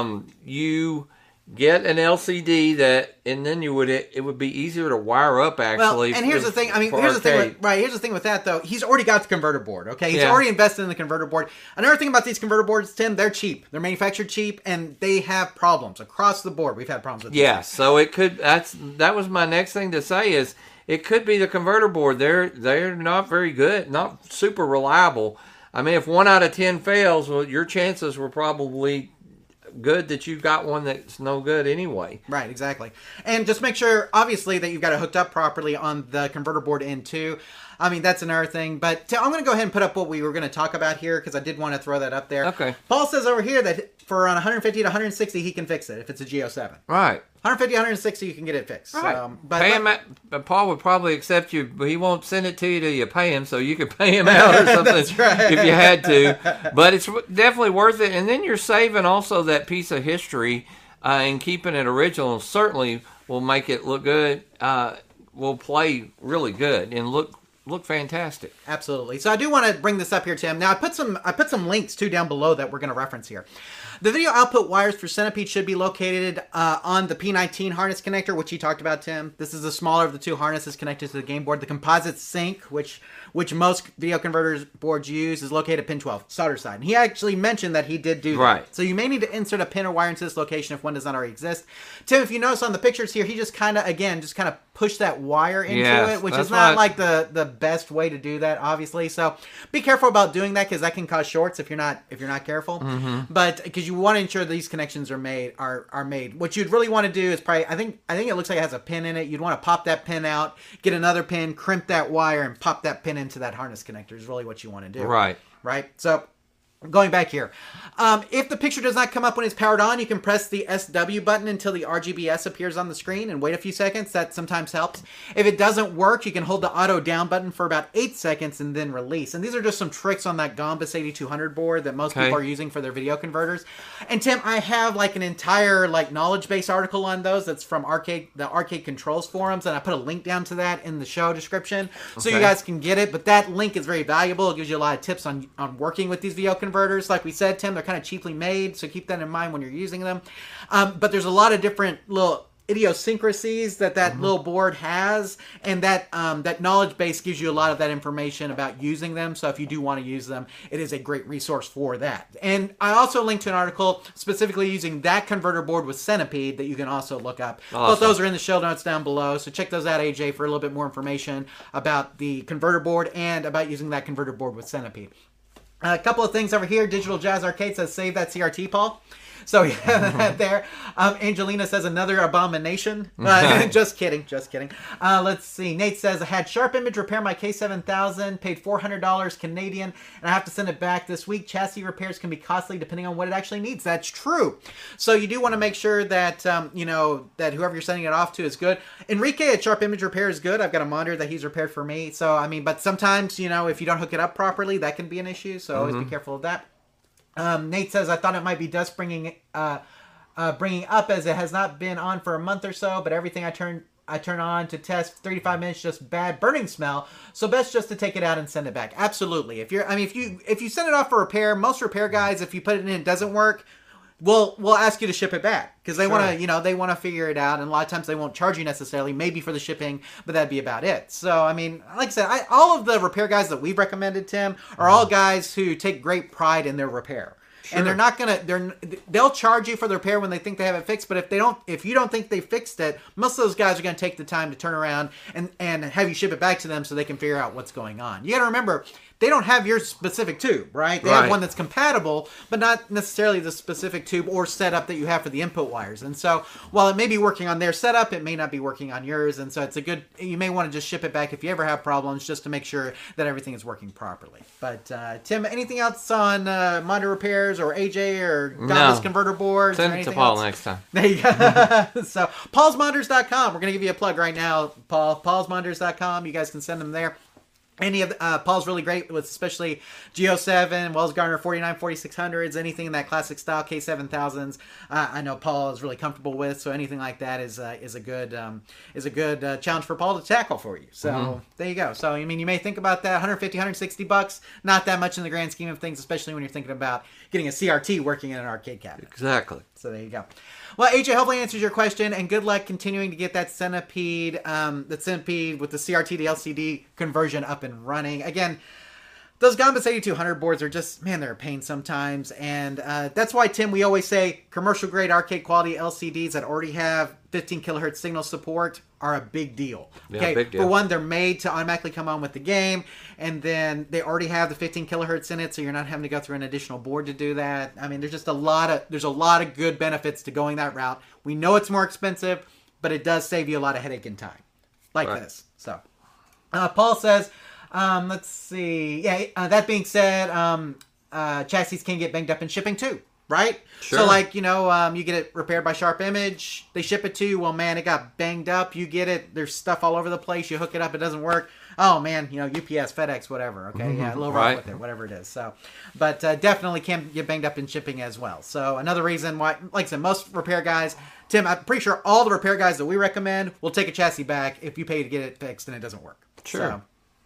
you get an LCD and then it would be easier to wire up actually. Well, and here's the thing. Here's the thing with that though. He's already got the converter board. Okay, he's already invested in the converter board. Another thing about these converter boards, Tim, they're cheap. They're manufactured cheap, and they have problems across the board. We've had problems with. Yeah, so it could. That was my next thing to say is it could be the converter board. They're not very good, not super reliable. I mean, if 1 out of 10 fails, well, your chances were probably good that you've got one that's no good anyway. Right, exactly. And just make sure, obviously, that you've got it hooked up properly on the converter board end too. I mean, that's another thing. But I'm going to go ahead and put up what we were going to talk about here because I did want to throw that up there. Okay. Paul says over here that for around 150 to 160, he can fix it if it's a G07. Right. 150, 160, you can get it fixed. Right. Paul would probably accept you, but he won't send it to you till you pay him, so you could pay him out or something That's right. if you had to. But it's definitely worth it. And then you're saving also that piece of history and keeping it original certainly will make it look good, will play really good and look fantastic. Absolutely. So I do want to bring this up here, Tim. Now I put some links too down below that we're going to reference here. The video output wires for Centipede should be located on the P19 harness connector, which you talked about, Tim. This is the smaller of the two harnesses connected to the game board. The composite sync, which most video converters boards use, is located at pin 12, solder side. And he actually mentioned that he did do that. Right. So you may need to insert a pin or wire into this location if one does not already exist. Tim, if you notice on the pictures here, he just kind of push that wire into it, which is not like the best way to do that, obviously. So be careful about doing that because that can cause shorts if you're not careful. Mm-hmm. But because you want to ensure these connections are made. What you'd really want to do is probably I think it looks like it has a pin in it. You'd want to pop that pin out, get another pin, crimp that wire, and pop that pin into that harness connector is really what you want to do. Right. So going back here, if the picture does not come up when it's powered on, you can press the SW button until the RGBS appears on the screen and wait a few seconds. That sometimes helps. If it doesn't work, you can hold the auto down button for about 8 seconds and then release. And these are just some tricks on that Gombus 8200 board that most people are using for their video converters. And Tim, I have like an entire knowledge base article on those that's from the Arcade Controls forums, and I put a link down to that in the show description so you guys can get it. But that link is very valuable. It gives you a lot of tips on working with these video converters. Like we said, Tim, they're kind of cheaply made, so keep that in mind when you're using them. But there's a lot of different little idiosyncrasies that little board has, and that knowledge base gives you a lot of that information about using them. So if you do want to use them, it is a great resource for that. And I also linked to an article specifically using that converter board with Centipede that you can also look up. Awesome. Both those are in the show notes down below, so check those out, AJ, for a little bit more information about the converter board and about using that converter board with Centipede. A couple of things over here. Digital Jazz Arcade says, save that CRT, Paul. So yeah, that there. Angelina says another abomination. Just kidding. Let's see. Nate says, I had Sharp Image repair my K7000, paid $400 Canadian, and I have to send it back this week. Chassis repairs can be costly depending on what it actually needs. That's true. So you do want to make sure that that whoever you're sending it off to is good. Enrique at Sharp Image Repair is good. I've got a monitor that he's repaired for me. So but sometimes if you don't hook it up properly, that can be an issue. So always be careful of that. Nate says, I thought it might be dust bringing up as it has not been on for a month or so, but everything I turn on to test 35 minutes, just bad burning smell. So best just to take it out and send it back. Absolutely. If you send it off for repair, most repair guys, if you put it in and it doesn't work, we'll ask you to ship it back because they want to, they want to figure it out. And a lot of times they won't charge you necessarily, maybe for the shipping, but that'd be about it. So, I mean, like I said, all of the repair guys that we've recommended, Tim, are all guys who take great pride in their repair. Sure. And they're not they'll charge you for the repair when they think they have it fixed. But if you don't think they fixed it, most of those guys are going to take the time to turn around and have you ship it back to them so they can figure out what's going on. You got to remember, they don't have your specific tube, right? They have one that's compatible, but not necessarily the specific tube or setup that you have for the input wires. And so while it may be working on their setup, it may not be working on yours. And so you may want to just ship it back if you ever have problems, just to make sure that everything is working properly. But Tim, anything else on monitor repairs or AJ or Gambas converter boards? Send it to Paul next time. There you go. So paulsmonitors.com. We're going to give you a plug right now, Paul. paulsmonitors.com. You guys can send them there. Any of the, Paul's really great with especially G07, Wells Gardner 49, 4600s, anything in that classic style, K7000s. I know Paul is really comfortable with, so anything like that is a good challenge for Paul to tackle for you. So there you go. So I mean, you may think about that, $150, $160, not that much in the grand scheme of things, especially when you're thinking about getting a CRT working in an arcade cabinet. Exactly. So there you go. Well, AJ, hopefully answers your question, and good luck continuing to get that Centipede with the CRT to LCD conversion up and running. Again, those Gambas 8200 boards are just, man, they're a pain sometimes, and that's why, Tim, we always say commercial-grade arcade quality LCDs that already have 15 kilohertz signal support are a big deal. Okay, big deal. For one, they're made to automatically come on with the game, and then they already have the 15 kilohertz in it, so you're not having to go through an additional board to do that. I mean, there's just a lot of good benefits to going that route. We know it's more expensive, but it does save you a lot of headache and time, like this. So, Paul says, let's see. Yeah, that being said, chassis can get banged up in shipping too. Right? Sure. So, like, you get it repaired by Sharp Image. They ship it to you. Well, man, it got banged up. You get it. There's stuff all over the place. You hook it up. It doesn't work. Oh, man, UPS, FedEx, whatever. Okay, yeah, a little rough with it, whatever it is. So, but definitely can get banged up in shipping as well. So, another reason why, like I said, most repair guys, Tim, I'm pretty sure all the repair guys that we recommend will take a chassis back if you pay to get it fixed and it doesn't work. Sure.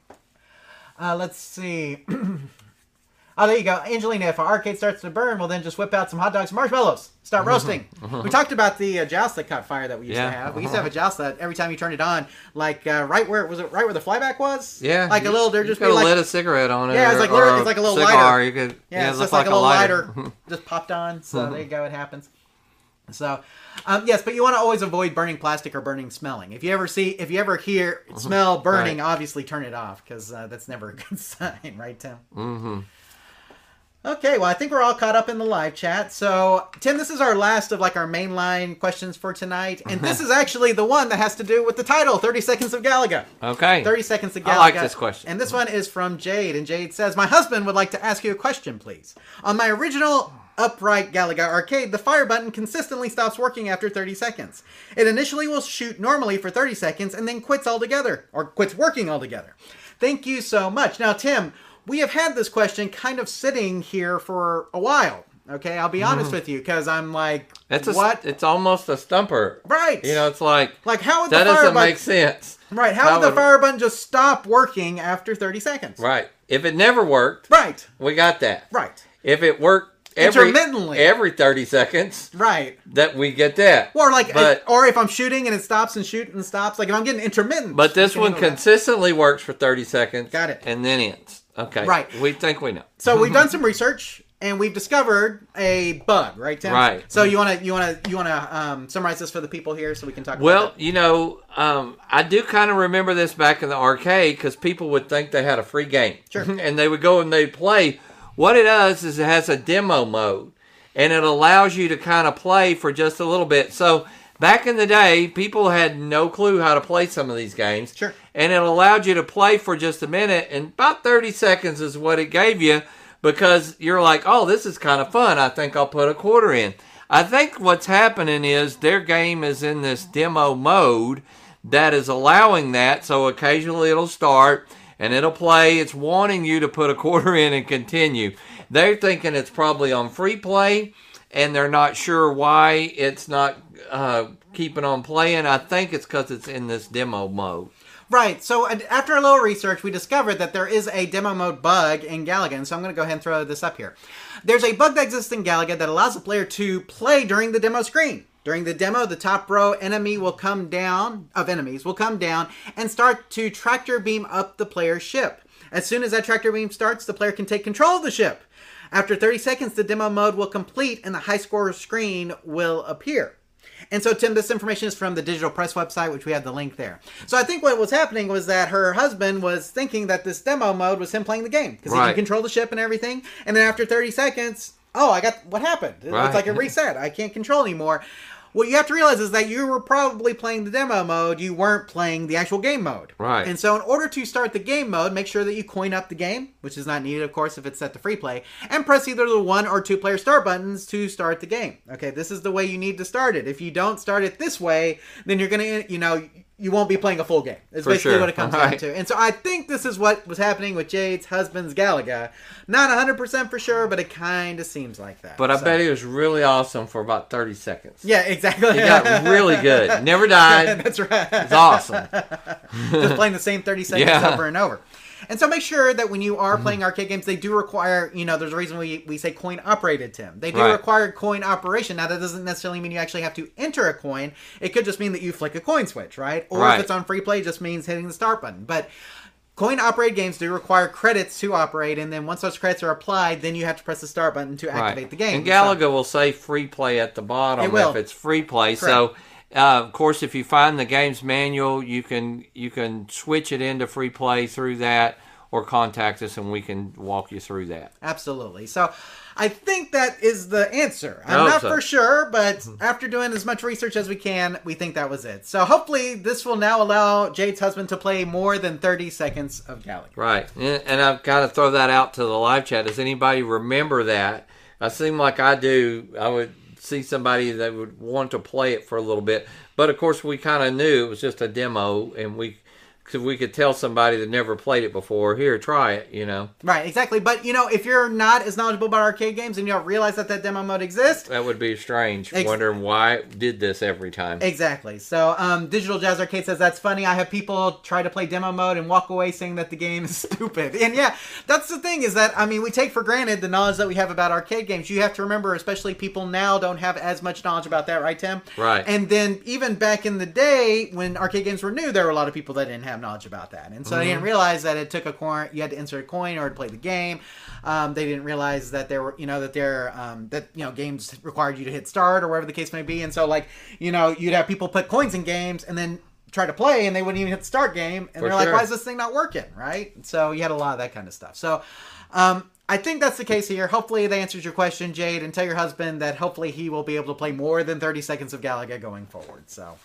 So, let's see. Oh, there you go. Angelina, if our arcade starts to burn, we'll then just whip out some hot dogs and marshmallows. Start roasting. We talked about the joust that caught fire that we used to have. We used to have a joust that every time you turned it on, like right where the flyback was? Yeah. Like a little, there'd just be like... lit a cigarette on it. Yeah, it's like a little lighter. You could, it's just like a little lighter. Just popped on. So there you go. It happens. So, yes, but you want to always avoid burning plastic or burning smelling. If you ever smell burning, obviously turn it off, because that's never a good sign, right, Tim? Mm-hmm. Okay, well, I think we're all caught up in the live chat. So, Tim, this is our last of our mainline questions for tonight. And this is actually the one that has to do with the title, 30 Seconds of Galaga. Okay. 30 Seconds of Galaga. I like this question. And this one is from Jade. And Jade says, my husband would like to ask you a question, please. On my original upright Galaga arcade, the fire button consistently stops working after 30 seconds. It initially will shoot normally for 30 seconds and then quits altogether, or quits working altogether. Thank you so much. Now, Tim, we have had this question kind of sitting here for a while. Okay, I'll be honest with you, because I'm like, what? It's almost a stumper. Right. It's like how would that the fire doesn't button make sense. Right, how would the fire button just stop working after 30 seconds? Right. If it never worked, right, we got that. Right. If it worked intermittently every 30 seconds, right, that we get that. Or or if I'm shooting and it stops and shoots and stops, like if I'm getting intermittent. But this one consistently works for 30 seconds. Got it. And then ends. Okay. Right. We think we know. So we've done some research and we've discovered a bug, right, Tim? Right. So you want to summarize this for the people here so we can talk Well, about that? I do kind of remember this back in the arcade, because people would think they had a free game. Sure. And they would go and they'd play. What it does is it has a demo mode, and it allows you to kind of play for just a little bit. So back in the day, people had no clue how to play some of these games. Sure. And it allowed you to play for just a minute, and about 30 seconds is what it gave you, because you're like, oh, this is kind of fun. I think I'll put a quarter in. I think what's happening is their game is in this demo mode that is allowing that, so occasionally it'll start and it'll play. It's wanting you to put a quarter in and continue. They're thinking it's probably on free play, and they're not sure why it's not keeping on playing. I think it's because it's in this demo mode. Right, so after a little research, we discovered that there is a demo mode bug in Galaga, and so I'm going to go ahead and throw this up here. There's a bug that exists in Galaga that allows the player to play during the demo screen. During the demo, the top row enemies will come down and start to tractor beam up the player's ship. As soon as that tractor beam starts, the player can take control of the ship. After 30 seconds, the demo mode will complete and the high score screen will appear. And so, Tim, this information is from the Digital Press website, which we have the link there. So I think what was happening was that her husband was thinking that this demo mode was him playing the game. Because he can control the ship and everything. And then after 30 seconds, what happened? It looks like a reset. I can't control anymore. What you have to realize is that you were probably playing the demo mode. You weren't playing the actual game mode. Right. And so in order to start the game mode, make sure that you coin up the game, which is not needed, of course, if it's set to free play, and press either the 1 or 2 player start buttons to start the game. Okay, this is the way you need to start it. If you don't start it this way, then you're going to, you won't be playing a full game. It's basically what it comes down to. And so I think this is what was happening with Jade's husband's Galaga. Not 100% for sure, but it kind of seems like that. But I bet it was really awesome for about 30 seconds. Yeah, exactly. It got really good. Never died. That's right. It's awesome. Just playing the same 30 seconds over and over. And so make sure that when you are playing arcade games, they do require, there's a reason we say coin operated, Tim. They do require coin operation. Now, that doesn't necessarily mean you actually have to enter a coin. It could just mean that you flick a coin switch, right? Or if it's on free play, it just means hitting the start button. But coin operated games do require credits to operate, and then once those credits are applied, then you have to press the start button to activate the game. And Galaga will say free play at the bottom if it's free play. Correct. So, of course, if you find the game's manual, you can switch it into free play through that, or contact us and we can walk you through that. Absolutely. So I think that is the answer. I'm not for sure, but after doing as much research as we can, we think that was it. So hopefully this will now allow Jade's husband to play more than 30 seconds of Galaga. Right. And I've got to throw that out to the live chat. Does anybody remember that? I seem like I do. I would see somebody that would want to play it for a little bit. But, of course, we kind of knew it was just a demo, and we could tell somebody that never played it before, here, try it, Right, exactly. But, if you're not as knowledgeable about arcade games and you don't realize that demo mode exists, that would be strange, wondering why it did this every time. Exactly. So, Digital Jazz Arcade says, that's funny. I have people try to play demo mode and walk away saying that the game is stupid. And yeah, that's the thing is that, we take for granted the knowledge that we have about arcade games. You have to remember, especially people now don't have as much knowledge about that, right, Tim? Right. And then even back in the day when arcade games were new, there were a lot of people that didn't have knowledge about that, and so they didn't realize that it took a coin. You had to insert a coin in order to play the game. They didn't realize that there were, games required you to hit start or whatever the case may be. And so, you'd have people put coins in games and then try to play, and they wouldn't even hit the start game, and they're like, "Why is this thing not working?" Right? So you had a lot of that kind of stuff. So. I think that's the case here. Hopefully that answers your question, Jade, and tell your husband that hopefully he will be able to play more than 30 seconds of Galaga going forward. So.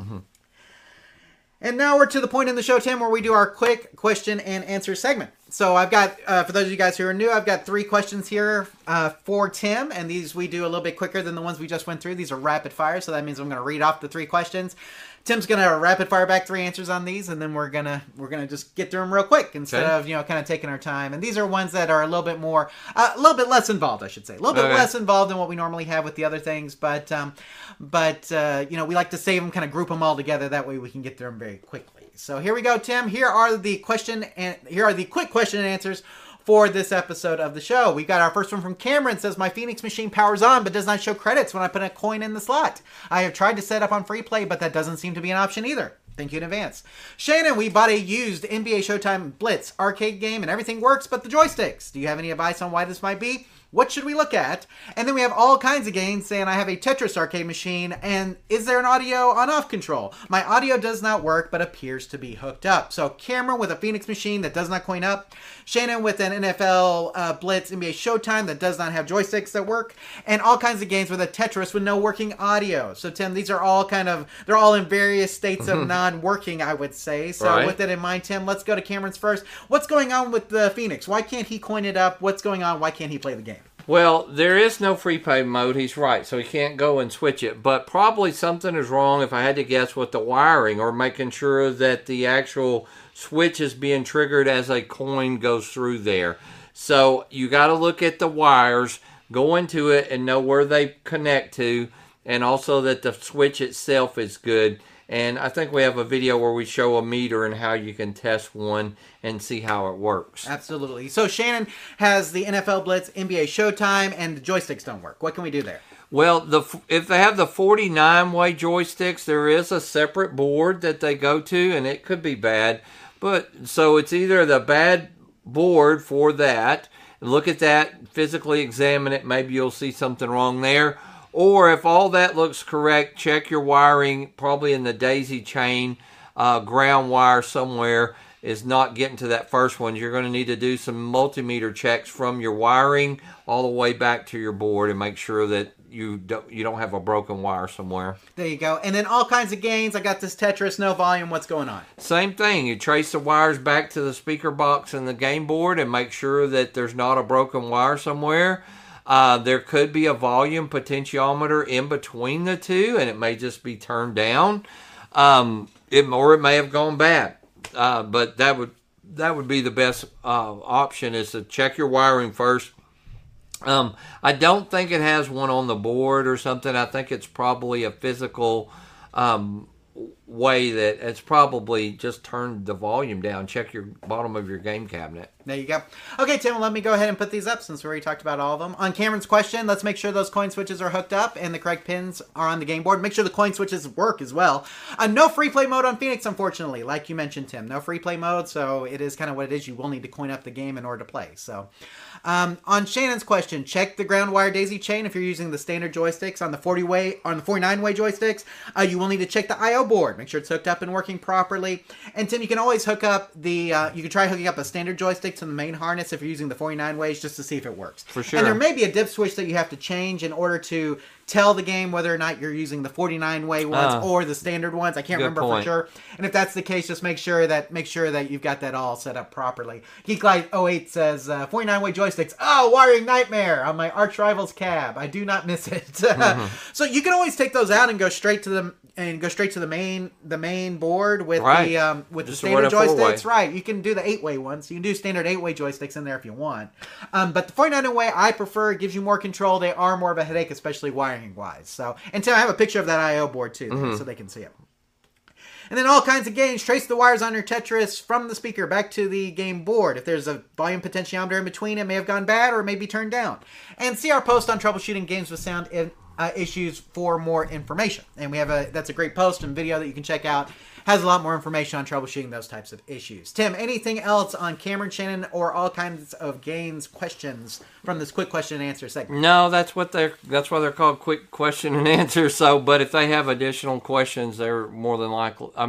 And now we're to the point in the show, Tim, where we do our quick question and answer segment. So I've got, for those of you guys who are new, I've got 3 questions here for Tim, and these we do a little bit quicker than the ones we just went through. These are rapid fire, so that means I'm going to read off the 3 questions. Tim's going to rapid fire back 3 answers on these, and then we're gonna just get through them real quick instead of kind of taking our time. And these are ones that are a little bit more, a little bit less involved, I should say, a little bit less involved than what we normally have with the other things. But we like to save them, kind of group them all together. That way we can get through them very quickly. So here we go, Tim. Here are the quick question and answers for this episode of the show. We've got our first one from Cameron. Says, my Phoenix machine powers on but does not show credits when I put a coin in the slot. I have tried to set up on free play, but that doesn't seem to be an option either. Thank you in advance. Shannon, we bought a used NBA Showtime Blitz arcade game and everything works but the joysticks. Do you have any advice on why this might be? What should we look at? And then we have all kinds of games saying I have a Tetris arcade machine, and is there an audio on-off control? My audio does not work, but appears to be hooked up. So Cameron with a Phoenix machine that does not coin up. Shannon with an NFL Blitz NBA Showtime that does not have joysticks that work. And all kinds of games with a Tetris with no working audio. So Tim, these are all they're all in various states of non-working, I would say. So with that in mind, Tim, let's go to Cameron's first. What's going on with the Phoenix? Why can't he coin it up? What's going on? Why can't he play the game? Well, there is no free play mode. He's right, so he can't go and switch it. But probably something is wrong, if I had to guess, with the wiring or making sure that the actual switch is being triggered as a coin goes through there. So you got to look at the wires, go into it, and know where they connect to, and also that the switch itself is good. And I think we have a video where we show a meter and how you can test one and see how it works. Absolutely. So Shannon has the NFL Blitz, NBA Showtime, and the joysticks don't work. What can we do there? Well, if they have the 49-way joysticks, there is a separate board that they go to, and it could be bad. But so it's either the bad board for that, look at that, physically examine it, maybe you'll see something wrong there. Or if all that looks correct, check your wiring, probably in the daisy chain, ground wire somewhere is not getting to that first one. You're going to need to do some multimeter checks from your wiring all the way back to your board and make sure that you don't have a broken wire somewhere. There you go. And then all kinds of gains. I got this Tetris, no volume. What's going on? Same thing. You trace the wires back to the speaker box and the game board and make sure that there's not a broken wire somewhere. There could be a volume potentiometer in between the two, and it may just be turned down. Or it may have gone bad. But that would be the best option, is to check your wiring first. I don't think it has one on the board or something. I think it's probably a physical way that it's probably just turned the volume down. Check your bottom of your game cabinet. There you go. Okay, Tim, let me go ahead and put these up since we already talked about all of them. On Cameron's question, let's make sure those coin switches are hooked up and the correct pins are on the game board. Make sure the coin switches work as well. No free play mode on Phoenix, unfortunately, like you mentioned, Tim. No free play mode, so it is kind of what it is. You will need to coin up the game in order to play. So, on Shannon's question, check the ground wire daisy chain if you're using the standard joysticks. On the 49-way joysticks, you will need to check the I/O board. Make sure it's hooked up and working properly. And Tim, you can always hook up you can try hooking up a standard joystick to the main harness if you're using the 49 ways, just to see if it works. For sure. And there may be a dip switch that you have to change in order to tell the game whether or not you're using the 49-way ones or the standard ones. I can't remember for sure. And if that's the case, just make sure that you've got that all set up properly. Geeklight08 says 49-way joysticks. Oh, wiring nightmare on my arch rival's cab. I do not miss it. So you can always take those out and go straight to the main board with the standard joysticks. Right. You can do the 8-way ones. You can do standard 8-way joysticks in there if you want. But the 49-way I prefer. It gives you more control. They are more of a headache, especially wiring wise. So, and Tim, I have a picture of that I/O board too, so they can see it. And then all kinds of gains. Trace the wires on your Tetris from the speaker back to the game board. If there's a volume potentiometer in between, it may have gone bad or it may be turned down. And see our post on troubleshooting games with sound issues for more information. And that's a great post and video that you can check out. Has a lot more information on troubleshooting those types of issues. Tim, anything else on Cameron, Shannon, or all kinds of gains questions from this quick question and answer segment? No, that's why they're called quick question and answer. So, but if they have additional questions, they're more than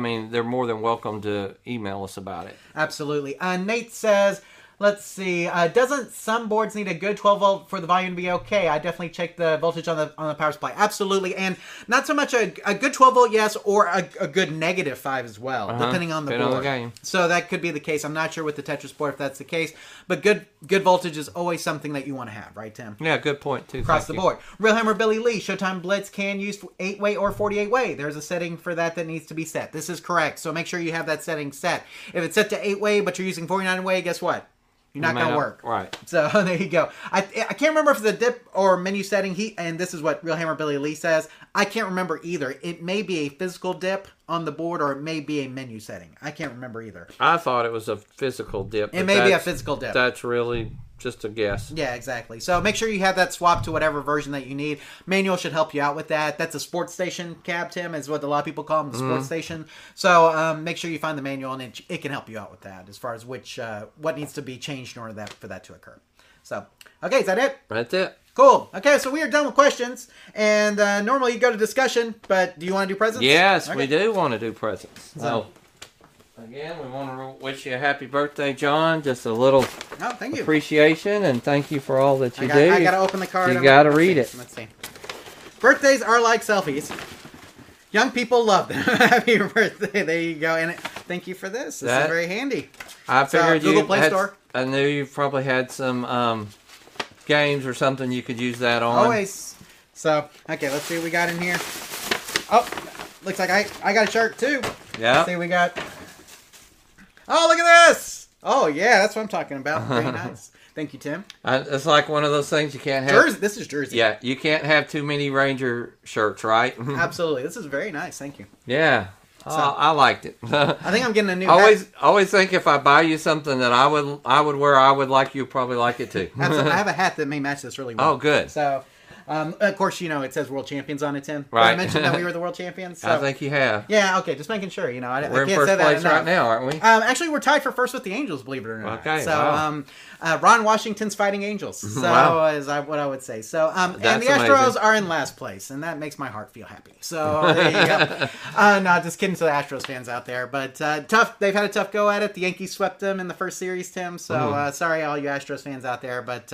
welcome to email us about it. Absolutely. Nate says, let's see. Doesn't some boards need a good 12 volt for the volume to be okay? I definitely check the voltage on the power supply. Absolutely, and not so much a good 12 volt, yes, or a good negative 5 as well, depending on the board. On the game. So that could be the case. I'm not sure with the Tetris board if that's the case, but good voltage is always something that you want to have, right, Tim? Yeah, good point too. Across the board. Real Hammer Billy Lee, Showtime Blitz can use 8-way or 48-way. There's a setting for that needs to be set. This is correct. So make sure you have that setting set. If it's set to 8-way, but you're using 49-way, guess what? You're not going to work. Right. So there you go. I can't remember if the dip or menu setting, and this is what Real Hammer Billy Lee says, I can't remember either. It may be a physical dip on the board or it may be a menu setting. I can't remember either. I thought it was a physical dip. It may be a physical dip. That's really just a guess. Yeah, exactly. So make sure you have that swapped to whatever version that you need. Manual should help you out with that. That's a sports station cab, Tim, is what a lot of people call them, the sports station. So make sure you find the manual, and it can help you out with that as far as what needs to be changed in order for that to occur. So, okay, is that it? That's it. Cool. Okay, so we are done with questions, and normally you go to discussion, but do you want to do presents? Yes, okay. We do want to do presents. So, again, we want to wish you a happy birthday, John. Just a little appreciation, and thank you for all that you do. I got to open the card. You got to read it. Let's see. Birthdays are like selfies. Young people love them. Happy birthday. There you go. And thank you for this. This is very handy. I figured Google Play Store. I knew you probably had some games or something you could use that on. Always. So, okay, let's see what we got in here. Oh, looks like I got a shirt too. Yeah. Let's see what we got. Oh, look at this. Oh, yeah, that's what I'm talking about. Very nice. Thank you, Tim. It's like one of those things you can't have. Jersey. This is Jersey. Yeah, you can't have too many Ranger shirts, right? Absolutely. This is very nice. Thank you. Yeah. I liked it. I think I'm getting a new always think if I buy you something that I would wear, I would like you probably like it too. Absolutely. I have a hat that may match this really well. Oh, good. So, of course, it says World Champions on it, Tim. Right. Did I mentioned that we were the World Champions. So. I think you have. Yeah, okay, just making sure. I We're can't in say first that place enough. right now, aren't we? Actually, we're tied for first with the Angels, believe it or not. Okay, So, wow. Ron Washington's fighting Angels. So, Wow. is what I would say. So, and the That's Astros amazing. are in last place, and that makes my heart feel happy. So, there you go. No, just kidding to the Astros fans out there. But tough. They've had a tough go at it. The Yankees swept them in the first series, Tim. So, sorry, all you Astros fans out there. But,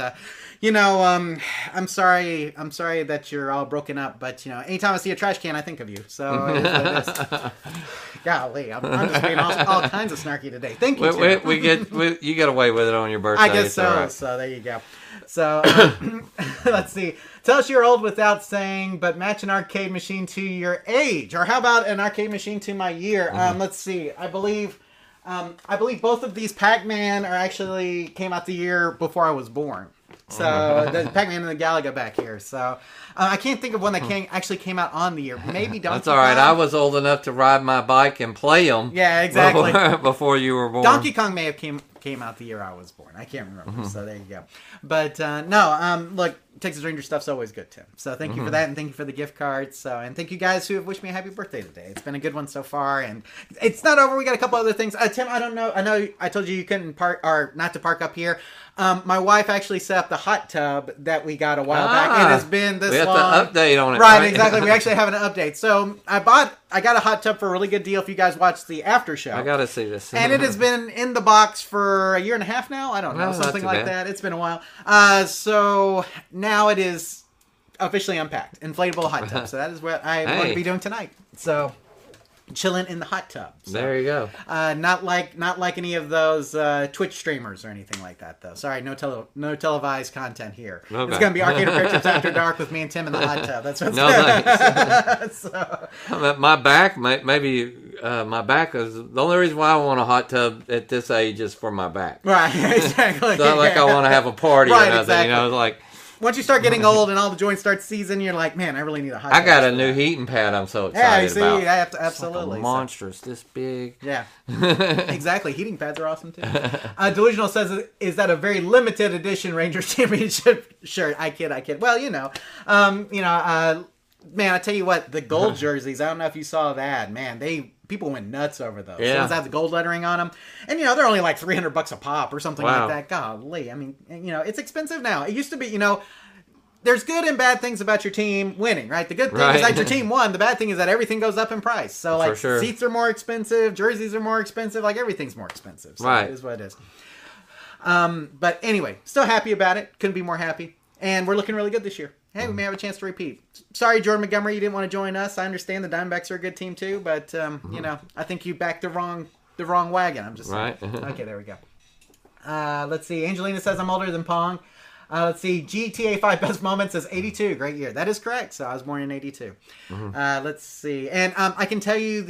I'm sorry that you're all broken up. But, anytime I see a trash can, I think of you. So, it is what it is. Golly, I'm just being all kinds of snarky today. Thank you, Tim. You get away with it on your birthday. I guess it's so. all right. So there you go. So let's see. Tell us you're old without saying, but match an arcade machine to your age, or how about an arcade machine to my year? Let's see. I believe both of these Pac-Man actually came out the year before I was born. So the Pac-Man and the Galaga back here. So I can't think of one that actually came out on the year. Maybe Donkey That's all right. Kong. I was old enough to ride my bike and play them. Yeah, exactly. Before you were born. Donkey Kong may have came out the year I was born. I can't remember. So there you go. But no, look, Texas Ranger stuff's always good, Tim. So thank you for that, and thank you for the gift cards. So and thank you guys who have wished me a happy birthday today. It's been a good one so far, and it's not over. We got a couple other things. Tim, I don't know. I know I told you couldn't park or not to park up here. My wife actually set up the hot tub that we got a while back. It has been this long. We have to update on it. Right, exactly. We actually have an update. So I got a hot tub for a really good deal if you guys watched the after show. I got to see this. And it has been in the box for a year and a half now. I don't know, No, not something too like bad. that. It's been a while. So now it is officially unpacked. Inflatable hot tub. So that is what I'm going to be doing tonight. So chilling in the hot tub. So, there you go. not like any of those Twitch streamers or anything like that, though. Sorry, no televised content here. Okay. It's going to be Arcade Repair Tips After Dark with me and Tim in the hot tub. That's what's No thanks. So, My back, maybe my back is the only reason why I want a hot tub at this age is for my back. right, exactly. It's not like I want to have a party Right, or nothing. exactly. Like Once you start getting old and all the joints start seizing, you're like, man, I really need a hot tub. I got a new heating pad. I'm so Yeah, excited you see, about. I have to, absolutely. It's like a monstrous, this big. Yeah, exactly. Heating pads are awesome too. Delusional says, "Is that a very limited edition Rangers Championship shirt?" I kid. Well, man, I tell you what, the gold jerseys. I don't know if you saw that. Man, people went nuts over those. Yeah. The ones that have the gold lettering on them, and they're only like $300 a pop or something Wow. like that. Golly, I mean, it's expensive now. It used to be, there's good and bad things about your team winning, right? The good thing is that your team won. The bad thing is that everything goes up in price. So, like, sure. seats are more expensive, jerseys are more expensive, like, everything's more expensive. So Right. it is what it is. But anyway, still happy about it. Couldn't be more happy. And we're looking really good this year. Hey, we may have a chance to repeat. Sorry, Jordan Montgomery, you didn't want to join us. I understand the Diamondbacks are a good team too, but, I think you backed the wrong wagon. I'm just saying. Right. Okay, there we go. Let's see. Angelina says I'm older than Pong. Let's see. GTA 5 best moments is 82. Great year. That is correct. So I was born in 82. Let's see. And I can tell you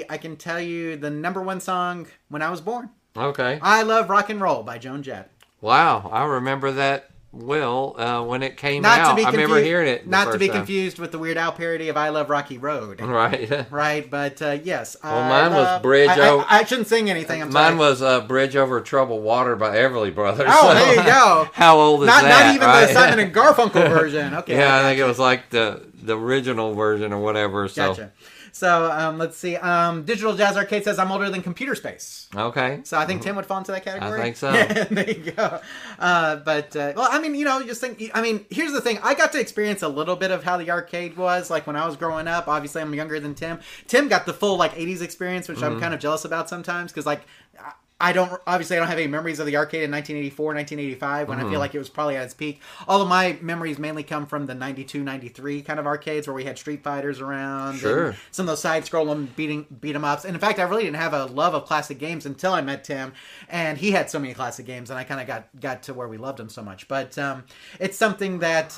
the number one song when I was born. Okay. I Love Rock and Roll by Joan Jett. Wow, I remember that well when it came out. I remember hearing it. Not to be confused with the Weird Al parody of I Love Rocky Road. Right. Right, but yes. Well, mine was Bridge Over. I shouldn't sing anything. I'm Mine sorry. was Bridge Over Troubled Water by Everly Brothers. Oh, there you go. How old is not that? Not even right? the Simon and Garfunkel version. Okay. Yeah, I think it was like the original version or whatever. So. Gotcha. So let's see. Digital Jazz Arcade says I'm older than Computer Space. Okay. So I think Tim would fall into that category. I think so. Yeah, there you go. Well, I mean, just think. I mean, here's the thing. I got to experience a little bit of how the arcade was like when I was growing up. Obviously, I'm younger than Tim. Tim got the full 80s experience, which I'm kind of jealous about sometimes because I don't have any memories of the arcade in 1984, 1985 when I feel like it was probably at its peak. All of my memories mainly come from the 92, 93 kind of arcades where we had Street Fighters around. Sure. And some of those side-scrolling beat 'em ups. And in fact, I really didn't have a love of classic games until I met Tim, and he had so many classic games, and I kind of got to where we loved them so much. But it's something that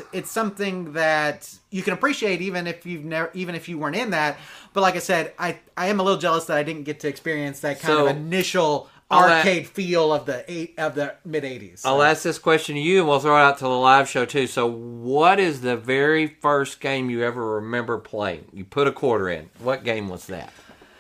you can appreciate even if you weren't in that. But like I said, I am a little jealous that I didn't get to experience that kind of initial arcade feel of the mid 80s. So. I'll ask this question to you, and we'll throw it out to the live show too. So, what is the very first game you ever remember playing? You put a quarter in. What game was that?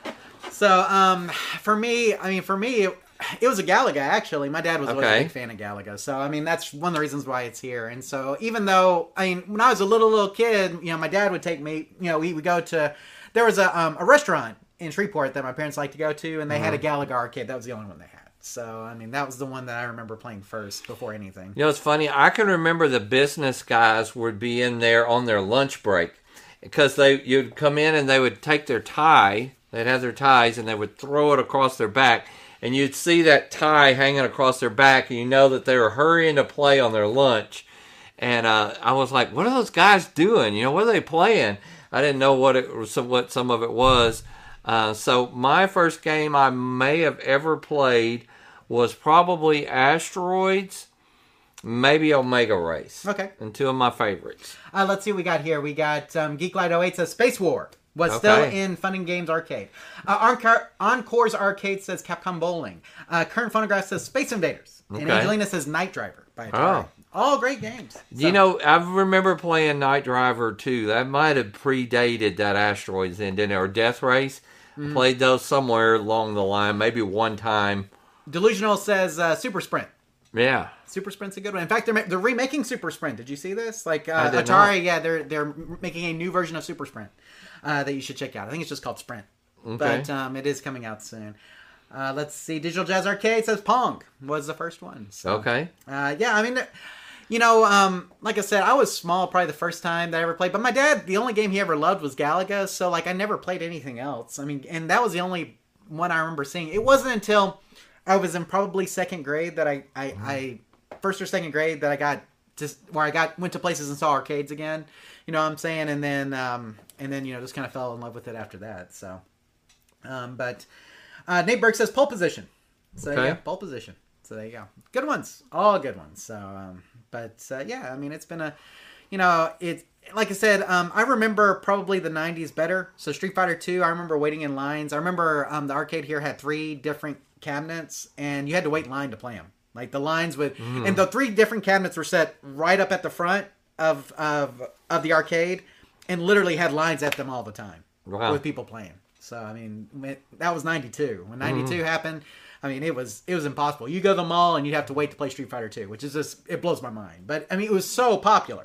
So, for me, it was a Galaga, actually. My dad was always a big fan of Galaga. So, I mean, that's one of the reasons why it's here. And so, even though, when I was a little kid, my dad would take me, we would go to, there was a restaurant in Shreveport that my parents liked to go to, and they had a Galaga arcade. That was the only one they had. So, that was the one that I remember playing first before anything. It's funny. I can remember the business guys would be in there on their lunch break because you'd come in and they would take their tie. They'd have their ties, and they would throw it across their back. And you'd see that tie hanging across their back, and you know that they were hurrying to play on their lunch. And I was like, what are those guys doing? What are they playing? I didn't know what some of it was. So my first game I may have ever played was probably Asteroids, maybe Omega Race. Okay. And two of my favorites. Let's see what we got here. We got Geek Light 08 says Space War. Was still in Fun and Games Arcade. Encore's Arcade says Capcom Bowling. Current Phonograph says Space Invaders. And Angelina says Night Driver by Atari. All great games. So. I remember playing Night Driver too. That might have predated that Asteroids then, didn't it? Or Death Race. Mm-hmm. Played those somewhere along the line, maybe one time. Delusional says Super Sprint. Yeah. Super Sprint's a good one. In fact, they're remaking Super Sprint. Did you see this? Atari, not. Yeah, they're making a new version of Super Sprint. That you should check out. I think it's just called Sprint. Okay. But it is coming out soon. Let's see. Digital Jazz Arcade says Pong was the first one. So, okay. Like I said, I was small probably the first time that I ever played. But my dad, the only game he ever loved was Galaga. So, I never played anything else. And that was the only one I remember seeing. It wasn't until I was in probably second grade that I first or second grade that I got went to places and saw arcades again. You know what I'm saying? And then just kind of fell in love with it after that. So, but Nate Burke says pole position. So yeah, pole position. So there you go. Good ones, all good ones. So, it's been it's like I said. I remember probably the '90s better. So Street Fighter 2, I remember waiting in lines. I remember the arcade here had 3 different cabinets, and you had to wait in line to play them. Like the lines and the 3 different cabinets were set right up at the front of the arcade, and literally had lines at them all the time with people playing. So that was '92. When '92 happened, it was impossible. You go to the mall and you'd have to wait to play Street Fighter 2, which is just, it blows my mind. But it was so popular.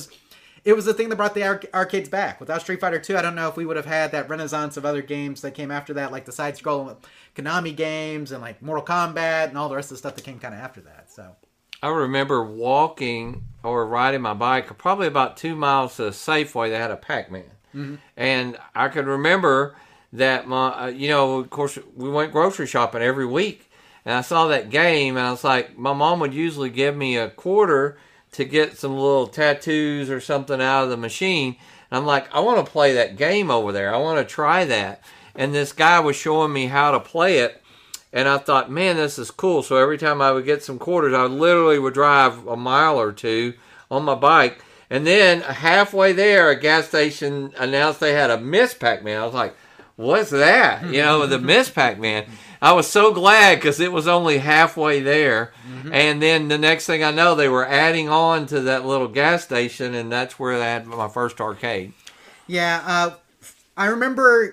It was the thing that brought the arcades back. Without Street Fighter 2, I don't know if we would have had that renaissance of other games that came after that, like the side-scrolling Konami games and like Mortal Kombat and all the rest of the stuff that came kind of after that. So I remember walking or riding my bike probably about 2 miles to Safeway. They had a Pac-Man. Mm-hmm. And I could remember that, of course, we went grocery shopping every week. And I saw that game, and I was like, my mom would usually give me a quarter to get some little tattoos or something out of the machine. And I'm like, I want to play that game over there. I want to try that. And this guy was showing me how to play it. And I thought, man, this is cool. So every time I would get some quarters, I literally would drive a mile or two on my bike. And then halfway there, a gas station announced they had a Miss Pac-Man. I was like, what's that? The Miss Pac-Man. I was so glad because it was only halfway there. Mm-hmm. And then the next thing I know, they were adding on to that little gas station, and that's where I had my first arcade. Yeah, I remember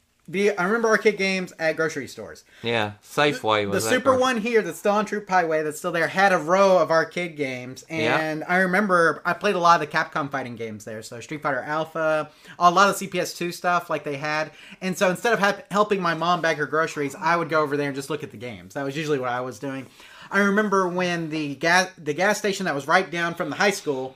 arcade games at grocery stores. Yeah, Safeway was the super one here that's still on Troop Highway that's still there had a row of arcade games, and I remember I played a lot of the Capcom fighting games there. So Street Fighter Alpha, a lot of CPS2 stuff like they had. And so instead of helping my mom bag her groceries, I would go over there and just look at the games. That was usually what I was doing. I remember when the gas station that was right down from the high school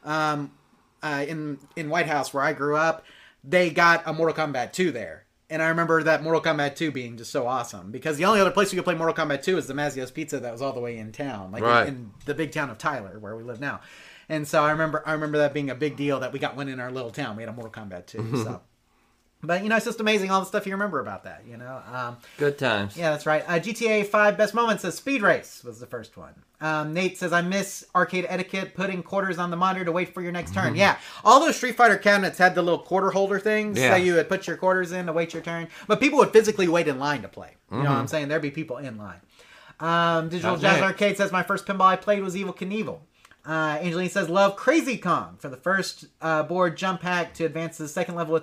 in White House where I grew up, they got a Mortal Kombat 2 there. And I remember that Mortal Kombat 2 being just so awesome. Because the only other place you could play Mortal Kombat 2 is the Mazzio's Pizza that was all the way in town. In the big town of Tyler, where we live now. And so I remember that being a big deal that we got one in our little town. We had a Mortal Kombat 2. So. But, it's just amazing all the stuff you remember about that, Good times. Yeah, that's right. GTA 5 Best Moments says Speed Race was the first one. Nate says, I miss arcade etiquette, putting quarters on the monitor to wait for your next turn. Yeah, all those Street Fighter cabinets had the little quarter holder things that you would put your quarters in to wait your turn. But people would physically wait in line to play. You know what I'm saying? There'd be people in line. Digital Jazz Arcade says, my first pinball I played was Evel Knievel. Angeline says, love Crazy Kong for the first board jump hack to advance to the second level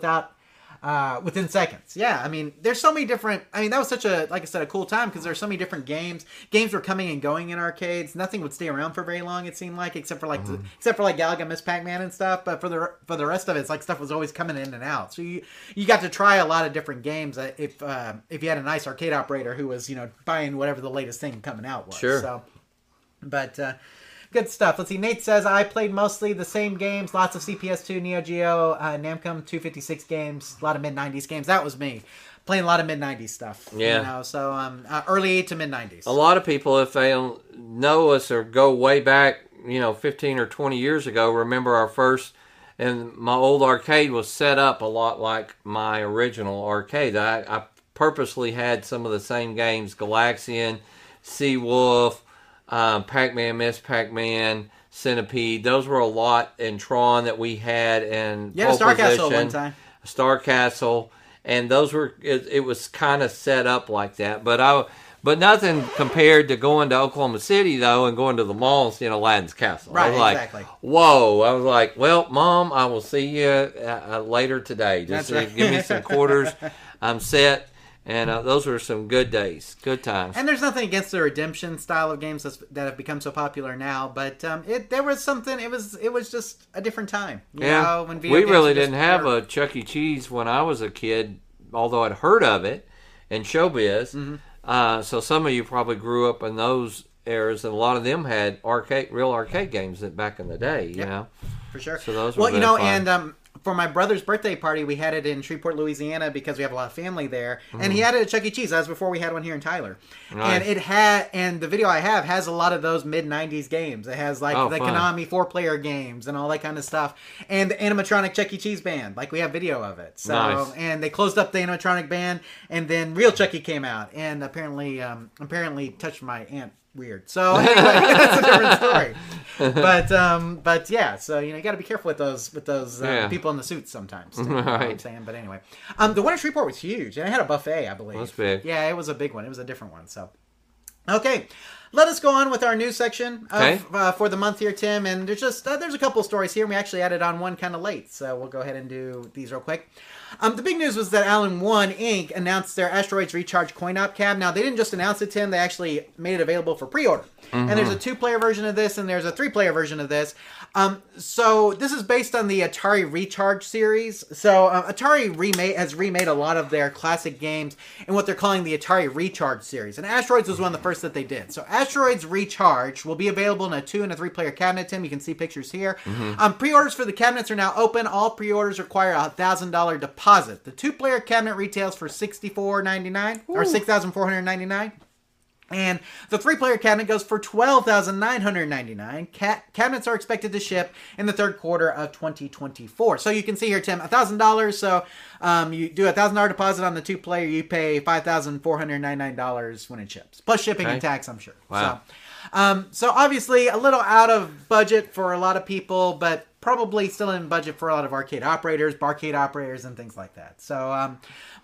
within seconds. Yeah, I mean, there's so many different... I mean, that was such a, like I said, a cool time because there's so many different games. Games were coming and going in arcades. Nothing would stay around for very long, it seemed like, except for like Galaga, Miss Pac-Man and stuff. But for the rest of it, it's like stuff was always coming in and out. So you got to try a lot of different games if you had a nice arcade operator who was, buying whatever the latest thing coming out was. Sure. So, but... good stuff. Let's see. Nate says, I played mostly the same games. Lots of CPS2, Neo Geo, Namco 256 games. A lot of mid-90s games. That was me. Playing a lot of mid-90s stuff. Yeah. So early to mid-90s. A lot of people, if they know us or go way back, 15 or 20 years ago, remember our first... And my old arcade was set up a lot like my original arcade. I purposely had some of the same games. Galaxian, Seawolf... Pac-Man, Miss Pac-Man, Centipede. Those were a lot in Tron that we had, and Star Castle one time. Star Castle, and those were. It was kind of set up like that, but nothing compared to going to Oklahoma City though, and going to the mall and seeing Aladdin's Castle. Right, I was like, exactly. Whoa! I was like, well, Mom, I will see you later today. Just right. Give me some quarters. I'm set. And those were some good days, good times. And there's nothing against the redemption style of games that have become so popular now, but there was something. It was just a different time. You know, when video we games really were just didn't have a Chuck E. Cheese when I was a kid, although I'd heard of it in showbiz. Mm-hmm. So some of you probably grew up in those eras, and a lot of them had real arcade games back in the day. You know, for sure. So those were fun. And for my brother's birthday party, we had it in Shreveport, Louisiana, because we have a lot of family there. And he had it at Chuck E. Cheese. That was before we had one here in Tyler. Nice. And the video I have has a lot of those mid-90s games. It has like the fun. Konami 4-player games and all that kind of stuff. And the animatronic Chuck E. Cheese band. Like, we have video of it. So, nice. And they closed up the animatronic band, and then real Chuck E. came out. And apparently touched my aunt weird. So anyway, that's a different story. But yeah, so you got to be careful with those people in the suits sometimes. Too, right. You know what I'm saying? But anyway, the one in Shreveport was huge, and it had a buffet, I believe. That's big. Yeah, it was a big one. It was a different one. So okay. Let us go on with our news section for the month here, Tim. And there's a couple stories here. And we actually added on one kind of late, so we'll go ahead and do these real quick. The big news was that Allen One Inc. announced their Asteroids Recharge coin-op cab. Now, they didn't just announce it, Tim. They actually made it available for pre-order. Mm-hmm. And there's a 2-player version of this, and there's a 3-player version of this. So this is based on the Atari Recharge series. So Atari has remade a lot of their classic games in what they're calling the Atari Recharge series. And Asteroids was one of the first that they did. So Asteroids Recharge will be available in a 2- and a 3-player cabinet, Tim. You can see pictures here. Mm-hmm. Pre-orders for the cabinets are now open. All pre-orders require a $1,000 deposit. The 2-player cabinet retails for $64.99 or $6,499. And the 3-player cabinet goes for $12,999. Cabinets are expected to ship in the third quarter of 2024. So you can see here, Tim, $1,000. So you do a $1,000 deposit on the 2-player. You pay $5,499 when it ships, plus shipping and tax, I'm sure. Wow. So obviously a little out of budget for a lot of people, but probably still in budget for a lot of arcade operators, barcade operators, and things like that. So,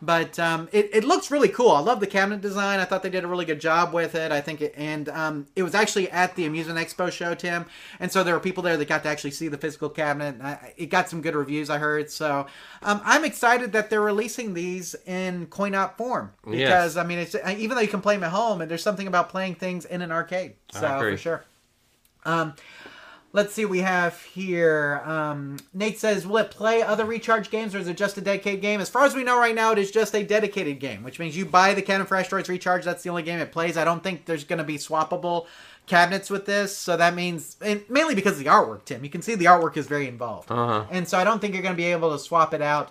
it looks really cool. I love the cabinet design. I thought they did a really good job with it. I think it was actually at the Amusement Expo show, Tim, and so there were people there that got to actually see the physical cabinet. It got some good reviews, I heard. So, I'm excited that they're releasing these in coin-op form because yes. I mean, it's even though you can play them at home, and there's something about playing things in an arcade. So for sure. Let's see what we have here. Nate says, will it play other Recharge games or is it just a dedicated game? As far as we know right now, it is just a dedicated game, which means you buy the cabinet for Asteroids Recharge. That's the only game it plays. I don't think there's going to be swappable cabinets with this. So that means, and mainly because of the artwork, Tim. You can see the artwork is very involved. And so I don't think you're going to be able to swap it out.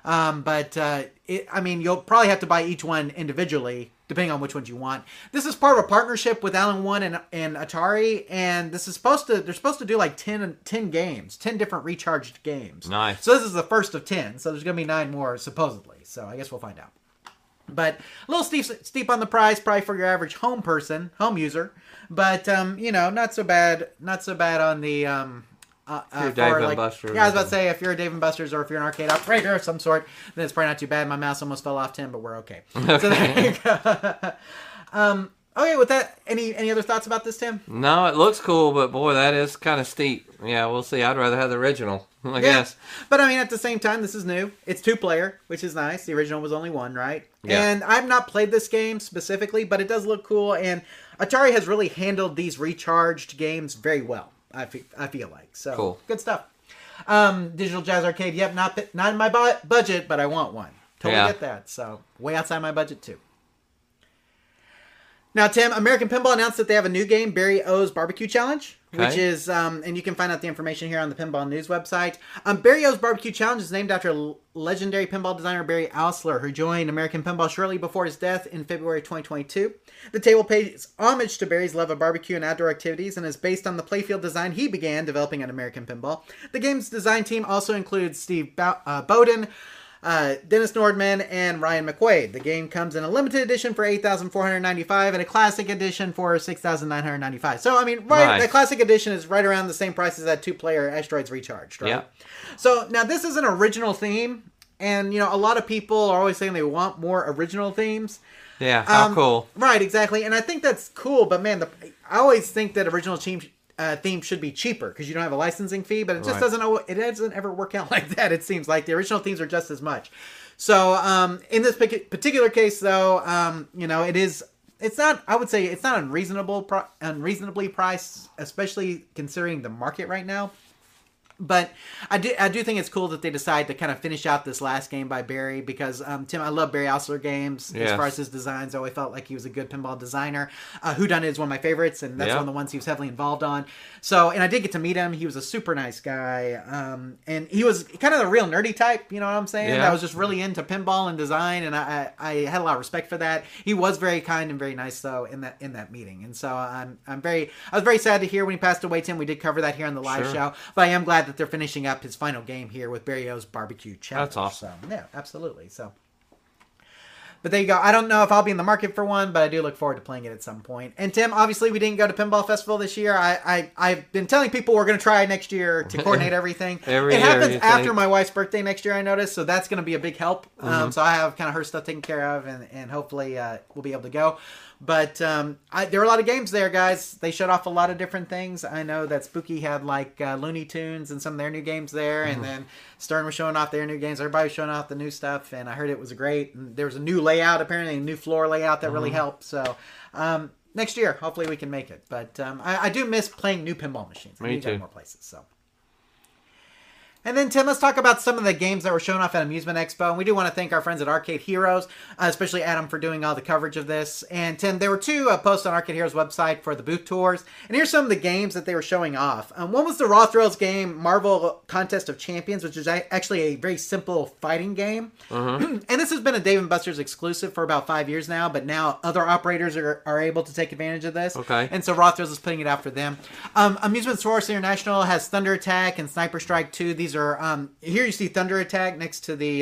You'll probably have to buy each one individually, depending on which ones you want. This is part of a partnership with Allen One and Atari, and they're supposed to do like 10 games, 10 different recharged games. Nice. So this is the first of 10, so there's going to be 9 more, supposedly. So I guess we'll find out. But a little steep on the price, probably for your average home user. But, not so bad on the... If you're Dave & Buster's. Yeah, I was about to say, if you're a Dave & Buster's or if you're an arcade operator of some sort, then it's probably not too bad. My mouse almost fell off, Tim, but we're okay. So there you go. Okay, with that, any other thoughts about this, Tim? No, it looks cool, but boy, that is kind of steep. Yeah, we'll see. I'd rather have the original, I guess. But I mean, at the same time, this is new. It's 2-player, which is nice. The original was only 1, right? Yeah. And I've not played this game specifically, but it does look cool. And Atari has really handled these recharged games very well, I feel like. So, cool. Good stuff. Digital Jazz Arcade, yep, not in my budget, but I want one. Totally get that. So, way outside my budget, too. Now, Tim, American Pinball announced that they have a new game, Barry O's Barbecue Challenge, which is, and you can find out the information here on the Pinball News website. Barry O's Barbecue Challenge is named after legendary pinball designer Barry Ausler, who joined American Pinball shortly before his death in February 2022. The table pays homage to Barry's love of barbecue and outdoor activities and is based on the playfield design he began developing at American Pinball. The game's design team also includes Steve Bowden, Dennis Nordman, and Ryan McQuaid. The game comes in a limited edition for $8,495 and a classic edition for $6,995. So, I mean, the classic edition is right around the same price as that 2-player Asteroids Recharged, right? Yeah. So, now this is an original theme, and, you know, a lot of people are always saying they want more original themes. Yeah, how cool. Right, exactly. And I think that's cool, but, man, I always think that original theme should be cheaper because you don't have a licensing fee, but it just doesn't ever work out like that. It seems like the original themes are just as much. So in this particular case, though, you know, it's not unreasonably priced, especially considering the market right now. But I do think it's cool that they decide to kind of finish out this last game by Barry because, Tim, I love Barry Ausler games. As far as his designs, I always felt like he was a good pinball designer. Whodunit is one of my favorites, and that's one of the ones he was heavily involved on. So, and I did get to meet him. He was a super nice guy. And he was kind of the real nerdy type, you know what I'm saying? I was just really into pinball and design, and I had a lot of respect for that. He was very kind and very nice, though, in that meeting. And so I was very sad to hear when he passed away, Tim. We did cover that here on the live show, but I am glad that they're finishing up his final game here with Barry O's Barbecue Challenge. That's awesome. So, yeah, absolutely. So, but there you go. I don't know if I'll be in the market for one, but I do look forward to playing it at some point. And Tim, obviously we didn't go to Pinball Festival this year. I've been telling people we're going to try next year to coordinate everything. It happens after my wife's birthday next year, I noticed, so that's going to be a big help. So I have kind of her stuff taken care of, and hopefully we'll be able to go. But there were a lot of games there, guys. They showed off a lot of different things. I know that Spooky had like Looney Tunes and some of their new games there, and then Stern was showing off their new games. Everybody was showing off the new stuff, and I heard it was great. And there was a new layout, apparently, a new floor layout that really helped. So next year, hopefully we can make it. But I do miss playing new pinball machines. Me too. More places, so. And then, Tim, let's talk about some of the games that were shown off at Amusement Expo. And we do want to thank our friends at Arcade Heroes, especially Adam for doing all the coverage of this. And, Tim, there were 2 posts on Arcade Heroes' website for the booth tours. And here's some of the games that they were showing off. One was the Raw Thrills game, Marvel Contest of Champions, which is actually a very simple fighting game. And this has been a Dave & Buster's exclusive for about 5 years now, but now other operators are able to take advantage of this. Okay. And so Raw Thrills is putting it out for them. Amusement Source International has Thunder Attack and Sniper Strike 2. These are here you see Thunder Attack next to the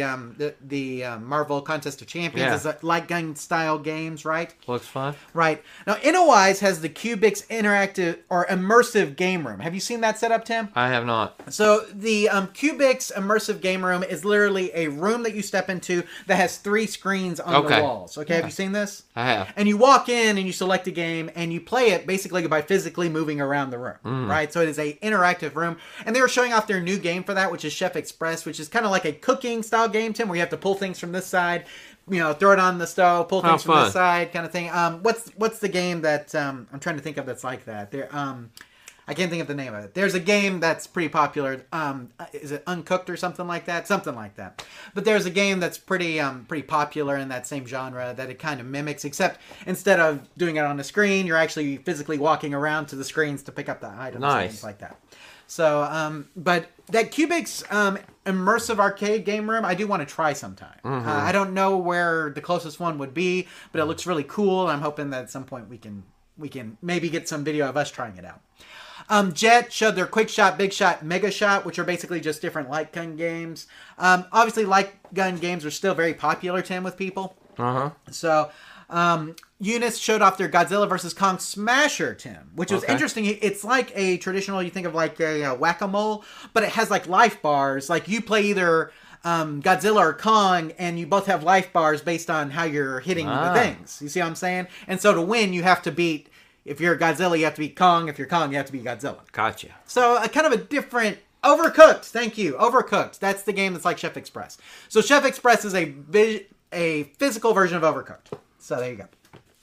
Marvel Contest of Champions. It's light gun style games, right? Looks fun. Right. Now, InnoWise has the Cubix interactive or immersive game room. Have you seen that setup, Tim? I have not. So the Cubix immersive game room is literally a room that you step into that has 3 screens on the walls. Okay, have you seen this? I have. And you walk in and you select a game and you play it basically by physically moving around the room, right? So it is a interactive room. And they were showing off their new game for that, which is Chef Express, which is kind of like a cooking style game, Tim, where you have to pull things from this side, you know, throw it on the stove, pull things from this side, kind of thing. What's the game that I'm trying to think of that's like that? There, I can't think of the name of it. There's a game that's pretty popular. Is it Uncooked or something like that? Something like that. But there's a game that's pretty popular in that same genre that it kind of mimics, except instead of doing it on the screen, you're actually physically walking around to the screens to pick up the items and things like that. So, but that Cubix immersive arcade game room, I do want to try sometime. I don't know where the closest one would be, but it looks really cool. I'm hoping that at some point we can maybe get some video of us trying it out. Jet showed their Quick Shot, Big Shot, Mega Shot, which are basically just different light gun games. Obviously, light gun games are still very popular, Tim, with people. So, Eunice showed off their Godzilla vs. Kong Smasher, Tim, which was interesting. It's like a traditional, you think of like a whack-a-mole, but it has like life bars. Like you play either Godzilla or Kong, and you both have life bars based on how you're hitting the things. You see what I'm saying? And so to win, you have to beat, if you're Godzilla, you have to beat Kong. If you're Kong, you have to beat Godzilla. Gotcha. So kind of a different... Overcooked. Thank you. Overcooked. That's the game that's like Chef Express. So Chef Express is a physical version of Overcooked. So there you go.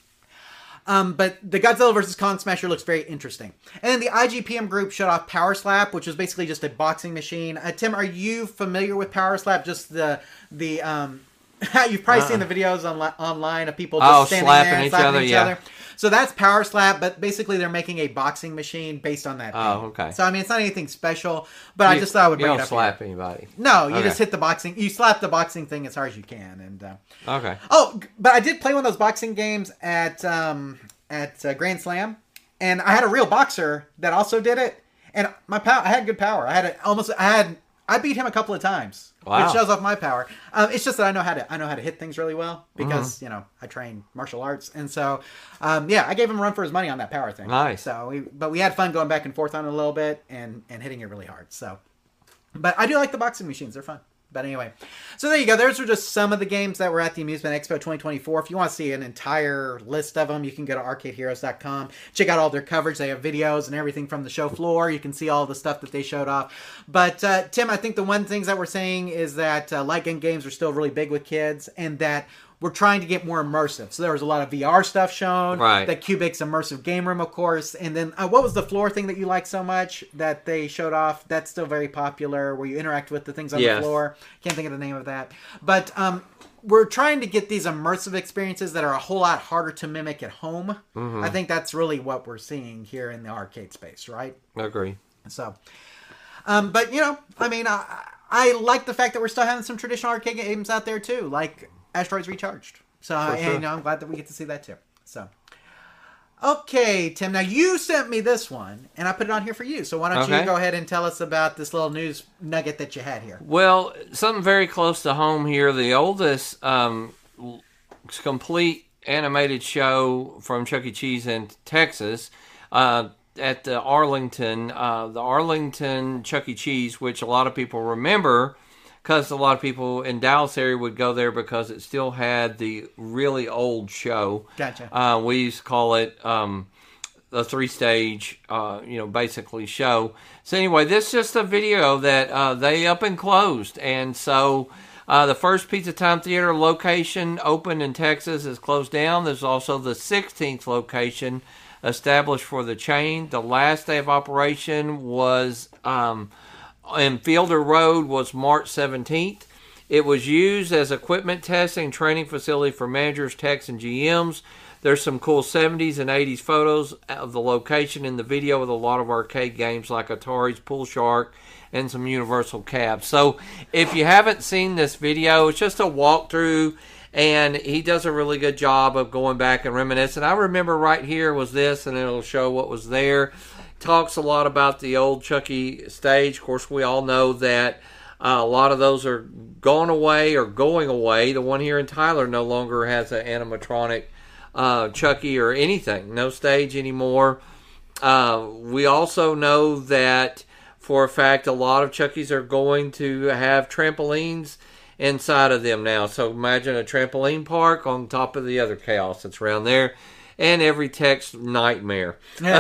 But the Godzilla vs. Kong Smasher looks very interesting. And then the IGPM group showed off Power Slap, which is basically just a boxing machine. Tim, are you familiar with Power Slap? Just the you've probably seen the videos online of people just standing there and slapping each other. So that's Power Slap, but basically they're making a boxing machine based on that thing. Oh, okay. So, I mean, it's not anything special, but I just thought I would bring it up. You don't slap anybody. No, you just hit the boxing. You slap the boxing thing as hard as you can. And okay. Oh, but I did play one of those boxing games at Grand Slam, and I had a real boxer that also did it, and I had good power. I beat him a couple of times. Wow. Which shows off my power. It's just that I know how to hit things really well because I train martial arts, and so I gave him a run for his money on that power thing. Nice. So we had fun going back and forth on it a little bit and hitting it really hard. So, but I do like the boxing machines; they're fun. But anyway, so there you go. Those were just some of the games that were at the Amusement Expo 2024. If you want to see an entire list of them, you can go to arcadeheroes.com. Check out all their coverage. They have videos and everything from the show floor. You can see all the stuff that they showed off. But Tim, I think the one things that we're saying is that light gun games are still really big with kids, and that we're trying to get more immersive. So there was a lot of VR stuff shown. Right. The Cubix immersive game room, of course. And then what was the floor thing that you liked so much that they showed off? That's still very popular, where you interact with the things on the floor. Can't think of the name of that. But we're trying to get these immersive experiences that are a whole lot harder to mimic at home. Mm-hmm. I think that's really what we're seeing here in the arcade space, right? I agree. So, but, I mean, I like the fact that we're still having some traditional arcade games out there, too, like Asteroids Recharged. So, and I'm glad that we get to see that too. So, okay, Tim. Now you sent me this one, and I put it on here for you. So why don't you go ahead and tell us about this little news nugget that you had here? Well, something very close to home here. The oldest complete animated show from Chuck E. Cheese in Texas, at the Arlington Chuck E. Cheese, which a lot of people remember, because a lot of people in Dallas area would go there because it still had the really old show. Gotcha. We used to call it the 3-stage, basically show. So anyway, this is just a video that they up and closed. And so the first Pizza Time Theater location opened in Texas is closed down. There's also the 16th location established for the chain. The last day of operation was... and Fielder Road was March 17th. It was used as equipment testing and training facility for managers, techs, and GMs. There's some cool 70s and 80s photos of the location in the video with a lot of arcade games like Atari's Pool Shark and some Universal cabs. So if you haven't seen this video, it's just a walkthrough, and he does a really good job of going back and reminiscing. I remember right here was this, and it'll show what was there. Talks a lot about the old Chuck E. stage. Of course, we all know that a lot of those are gone away or going away. The one here in Tyler no longer has an animatronic Chuck E. or anything. No stage anymore. We also know that for a fact a lot of Chuck E.'s are going to have trampolines inside of them now. So imagine a trampoline park on top of the other chaos that's around there. And every tech's nightmare.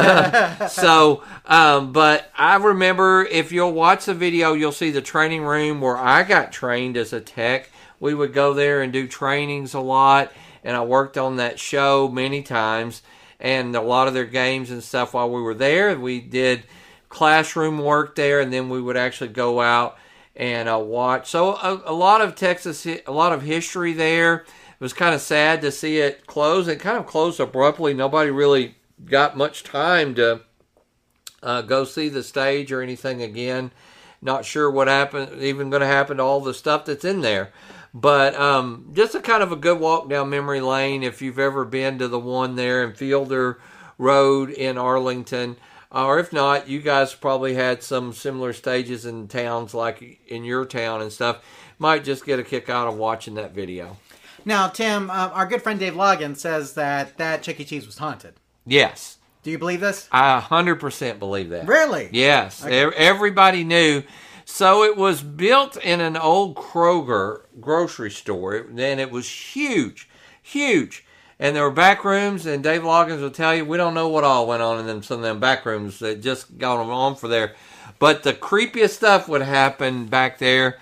But I remember, if you'll watch the video, you'll see the training room where I got trained as a tech. We would go there and do trainings a lot, and I worked on that show many times, and a lot of their games and stuff while we were there. We did classroom work there, and then we would actually go out and watch. So a lot of Texas, a lot of history there. It was kind of sad to see it close. It kind of closed abruptly. Nobody really got much time to go see the stage or anything again. Not sure what happened, even going to happen to all the stuff that's in there. But just a kind of a good walk down memory lane if you've ever been to the one there in Fielder Road in Arlington. Or if not, you guys probably had some similar stages in towns like in your town and stuff. Might just get a kick out of watching that video. Now, Tim, our good friend Dave Logan says that Chuck E. Cheese was haunted. Yes. Do you believe this? I 100% believe that. Really? Yes. Okay. Everybody knew. So it was built in an old Kroger grocery store, and it was huge, huge. And there were back rooms, and Dave Loggins will tell you, we don't know what all went on in some of them back rooms that just got on for there. But the creepiest stuff would happen back there.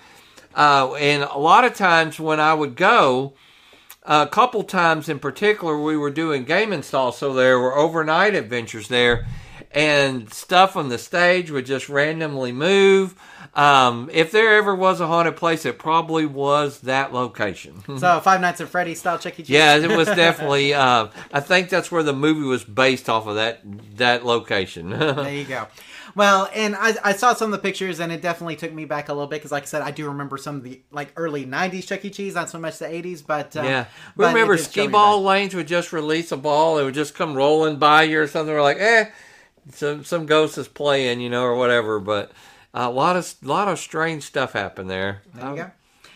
And a lot of times when I would go, a couple times in particular, we were doing game installs, so there were overnight adventures there. And stuff on the stage would just randomly move. If there ever was a haunted place, it probably was that location. So Five Nights at Freddy's style Chuck E. Cheese? Yeah, it was definitely, I think that's where the movie was based off of that location. There you go. Well, and I saw some of the pictures, and it definitely took me back a little bit, because like I said, I do remember some of the early 90s Chuck E. Cheese, not so much the 80s, but... yeah. Remember skee-ball lanes would just release a ball, it would just come rolling by you or something, we're like, some ghost is playing, or whatever, but a lot of strange stuff happened there. There you go.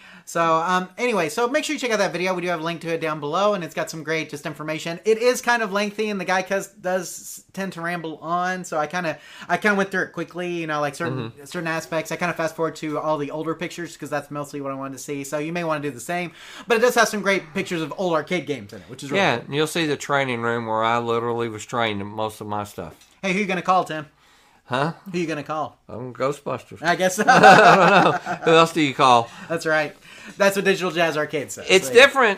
So, anyway, so make sure you check out that video. We do have a link to it down below, and it's got some great just information. It is kind of lengthy, and the guy does tend to ramble on, so I kind of went through it quickly, certain aspects. I kind of fast forward to all the older pictures, because that's mostly what I wanted to see. So you may want to do the same, but it does have some great pictures of old arcade games in it, which is really cool. And you'll see the training room where I literally was trained in most of my stuff. Hey, who you going to call, Tim? Huh? Who you going to call? Ghostbusters. I guess so. I don't know. Who else do you call? That's right. That's what Digital Jazz Arcade says. It's different,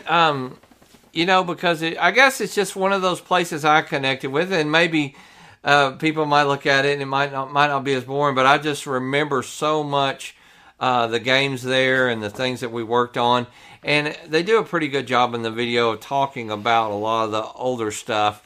because I guess it's just one of those places I connected with, and maybe people might look at it and it might not be as boring, but I just remember so much the games there and the things that we worked on, and they do a pretty good job in the video of talking about a lot of the older stuff.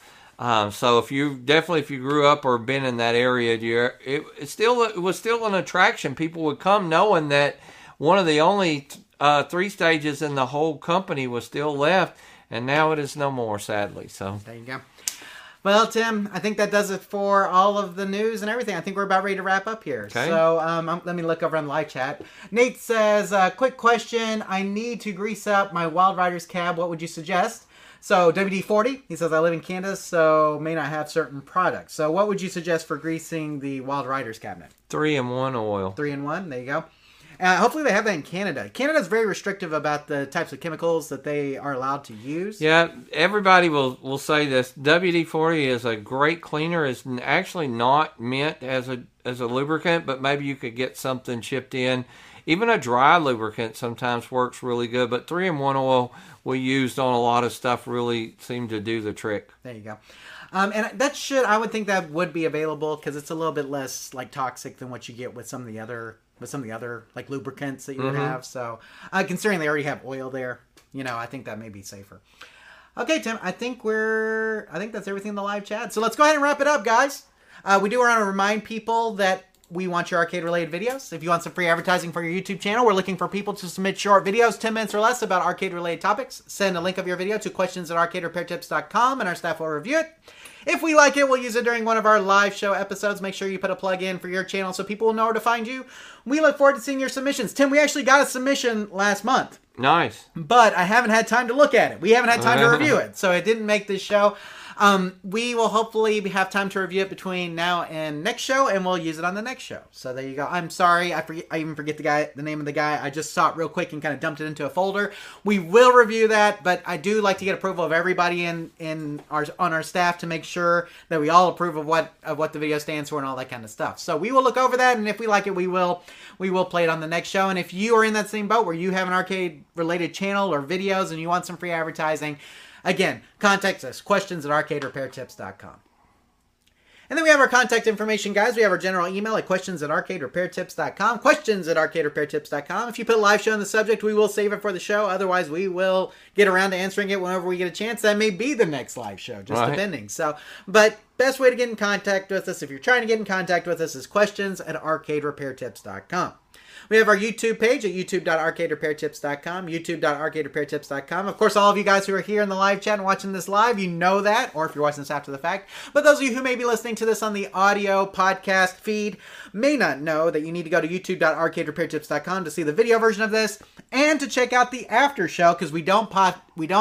So if you grew up or been in that area, it was still an attraction. People would come knowing that one of the only 3 stages in the whole company was still left, and now it is no more, sadly. So there you go. Well, Tim, I think that does it for all of the news and everything. I think we're about ready to wrap up here. Okay. So let me look over on the live chat. Nate says, quick question. I need to grease up my Wild Riders cab. What would you suggest? So WD-40, he says, I live in Canada, so may not have certain products. So what would you suggest for greasing the Wild Riders cabinet? 3-in-1 oil. 3-in-1, there you go. Hopefully they have that in Canada. Canada's very restrictive about the types of chemicals that they are allowed to use. Yeah, everybody will say this. WD-40 is a great cleaner. It's actually not meant as a lubricant, but maybe you could get something chipped in. Even a dry lubricant sometimes works really good, but 3-in-1 oil we used on a lot of stuff really seemed to do the trick. There you go. And that I would think that would be available, because it's a little bit less toxic than what you get with some of the other lubricants that you would have. So considering they already have oil there, I think that may be safer. Okay, Tim, I think that's everything in the live chat. So let's go ahead and wrap it up, guys. We do want to remind people that we want your arcade-related videos. If you want some free advertising for your YouTube channel, we're looking for people to submit short videos, 10 minutes or less, about arcade-related topics. Send a link of your video to questions@arcaderepairtips.com, and our staff will review it. If we like it, we'll use it during one of our live show episodes. Make sure you put a plug in for your channel so people will know where to find you. We look forward to seeing your submissions. Tim, we actually got a submission last month. Nice. But I haven't had time to look at it. We haven't had time to review it, so it didn't make this show. We will hopefully have time to review it between now and next show, and we'll use it on the next show. So there you go. I'm sorry, I even forget the name of the guy. I just saw it real quick and kind of dumped it into a folder. We will review that, but I do like to get approval of everybody on our staff to make sure that we all approve of what the video stands for and all that kind of stuff. So we will look over that, and if we like it, we will play it on the next show. And if you are in that same boat where you have an arcade-related channel or videos and you want some free advertising, again, contact us, questions@arcaderepairtips.com. And then we have our contact information, guys. We have our general email at questions@arcaderepairtips.com, questions@arcaderepairtips.com. If you put live show in the subject, we will save it for the show. Otherwise, we will get around to answering it whenever we get a chance. That may be the next live show, just depending. So, but best way to get in contact with us, if you're trying to get in contact with us, is questions@arcaderepairtips.com. We have our YouTube page at youtube.arcaderepairtips.com, youtube.arcaderepairtips.com. Of course, all of you guys who are here in the live chat and watching this live, you know that, or if you're watching this after the fact. But those of you who may be listening to this on the audio podcast feed may not know that you need to go to youtube.arcaderepairtips.com to see the video version of this and to check out the after show, because we don't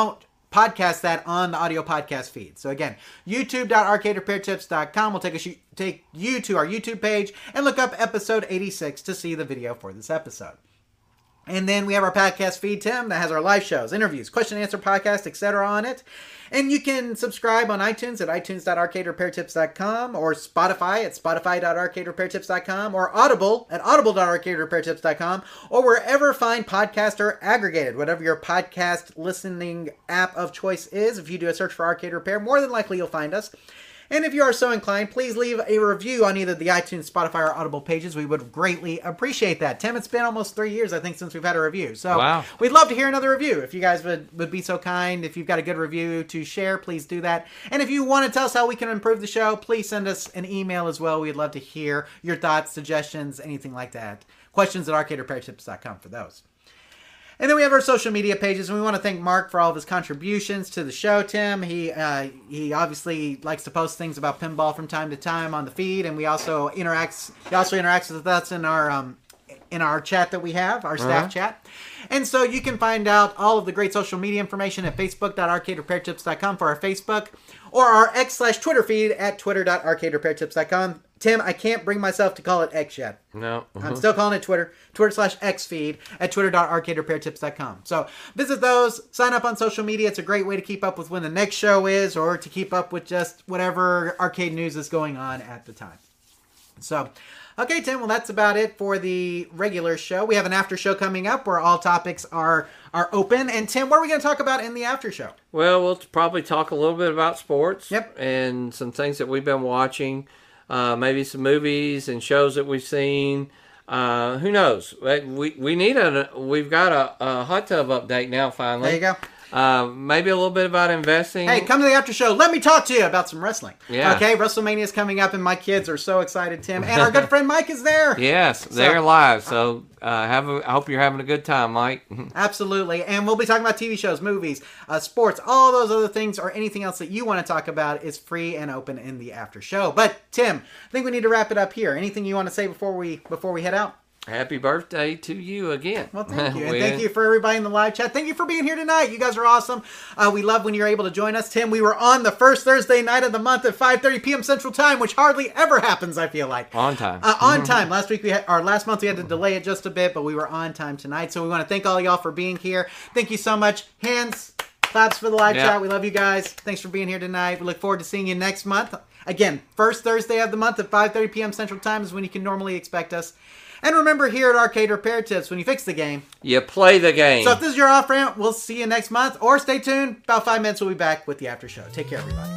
podcast that on the audio podcast feed. So again, youtube.arcaderepairtips.com will take you to our YouTube page and look up episode 86 to see the video for this episode. And then we have our podcast feed, Tim, that has our live shows, interviews, question and answer podcast, etc. on it. And you can subscribe on iTunes at itunes.arcaderepairtips.com or Spotify at spotify.arcaderepairtips.com or Audible at audible.arcaderepairtips.com or wherever fine podcasts are aggregated, whatever your podcast listening app of choice is. If you do a search for Arcade Repair, more than likely you'll find us. And if you are so inclined, please leave a review on either the iTunes, Spotify, or Audible pages. We would greatly appreciate that. Tim, it's been almost 3 years, I think, since we've had a review. So wow. We'd love to hear another review. If you guys would be so kind, if you've got a good review to share, please do that. And if you want to tell us how we can improve the show, please send us an email as well. We'd love to hear your thoughts, suggestions, anything like that. Questions at arcaderepairtips.com for those. And then we have our social media pages, and we want to thank Mark for all of his contributions to the show, Tim. He obviously likes to post things about pinball from time to time on the feed, and he also interacts with us in our chat that we have, our staff chat. And so you can find out all of the great social media information at facebook.arcaderepairtips.com for our Facebook, or our X/Twitter feed at twitter.arcaderepairtips.com. Tim, I can't bring myself to call it X yet. No. I'm still calling it Twitter. Twitter/X feed at twitter.arcaderepairtips.com. So visit those. Sign up on social media. It's a great way to keep up with when the next show is, or to keep up with just whatever arcade news is going on at the time. So, okay, Tim. Well, that's about it for the regular show. We have an after show coming up where all topics are open. And Tim, what are we going to talk about in the after show? Well, we'll probably talk a little bit about sports. Yep. And some things that we've been watching. Maybe some movies and shows that we've seen. Who knows? We've got a hot tub update now. Finally, there you go. Maybe a little bit about investing. Hey, come to the after show. Let me talk to you about some wrestling. Yeah. Okay, WrestleMania is coming up, and my kids are so excited, Tim. And our good friend Mike is there. Yes, they're live. So I hope you're having a good time, Mike. Absolutely. And we'll be talking about TV shows, movies, sports, all those other things, or anything else that you want to talk about is free and open in the after show. But Tim, I think we need to wrap it up here. Anything you want to say before we head out? Happy birthday to you again. Well, thank you. And thank you for everybody in the live chat. Thank you for being here tonight. You guys are awesome. We love when you're able to join us. Tim, we were on the first Thursday night of the month at 5:30 p.m. Central Time, which hardly ever happens, I feel like. On time. On time. Last month we had to delay it just a bit, but we were on time tonight. So we want to thank all y'all for being here. Thank you so much. Hands, claps for the live chat. We love you guys. Thanks for being here tonight. We look forward to seeing you next month. Again, first Thursday of the month at 5:30 p.m. Central Time is when you can normally expect us. And remember, here at Arcade Repair Tips, when you fix the game, you play the game. So if this is your off-ramp, we'll see you next month. Or stay tuned. About 5 minutes, we'll be back with the after show. Take care, everybody.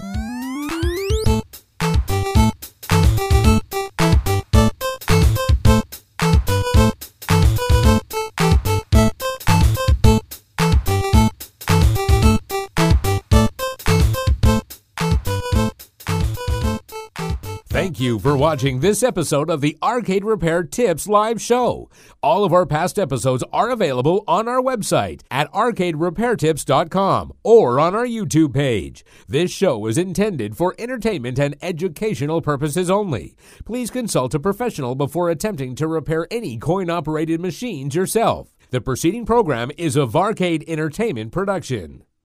Thank you for watching this episode of the Arcade Repair Tips live show. All of our past episodes are available on our website at arcaderepairtips.com or on our YouTube page. This show is intended for entertainment and educational purposes only. Please consult a professional before attempting to repair any coin-operated machines yourself. The preceding program is a Varcade Entertainment production.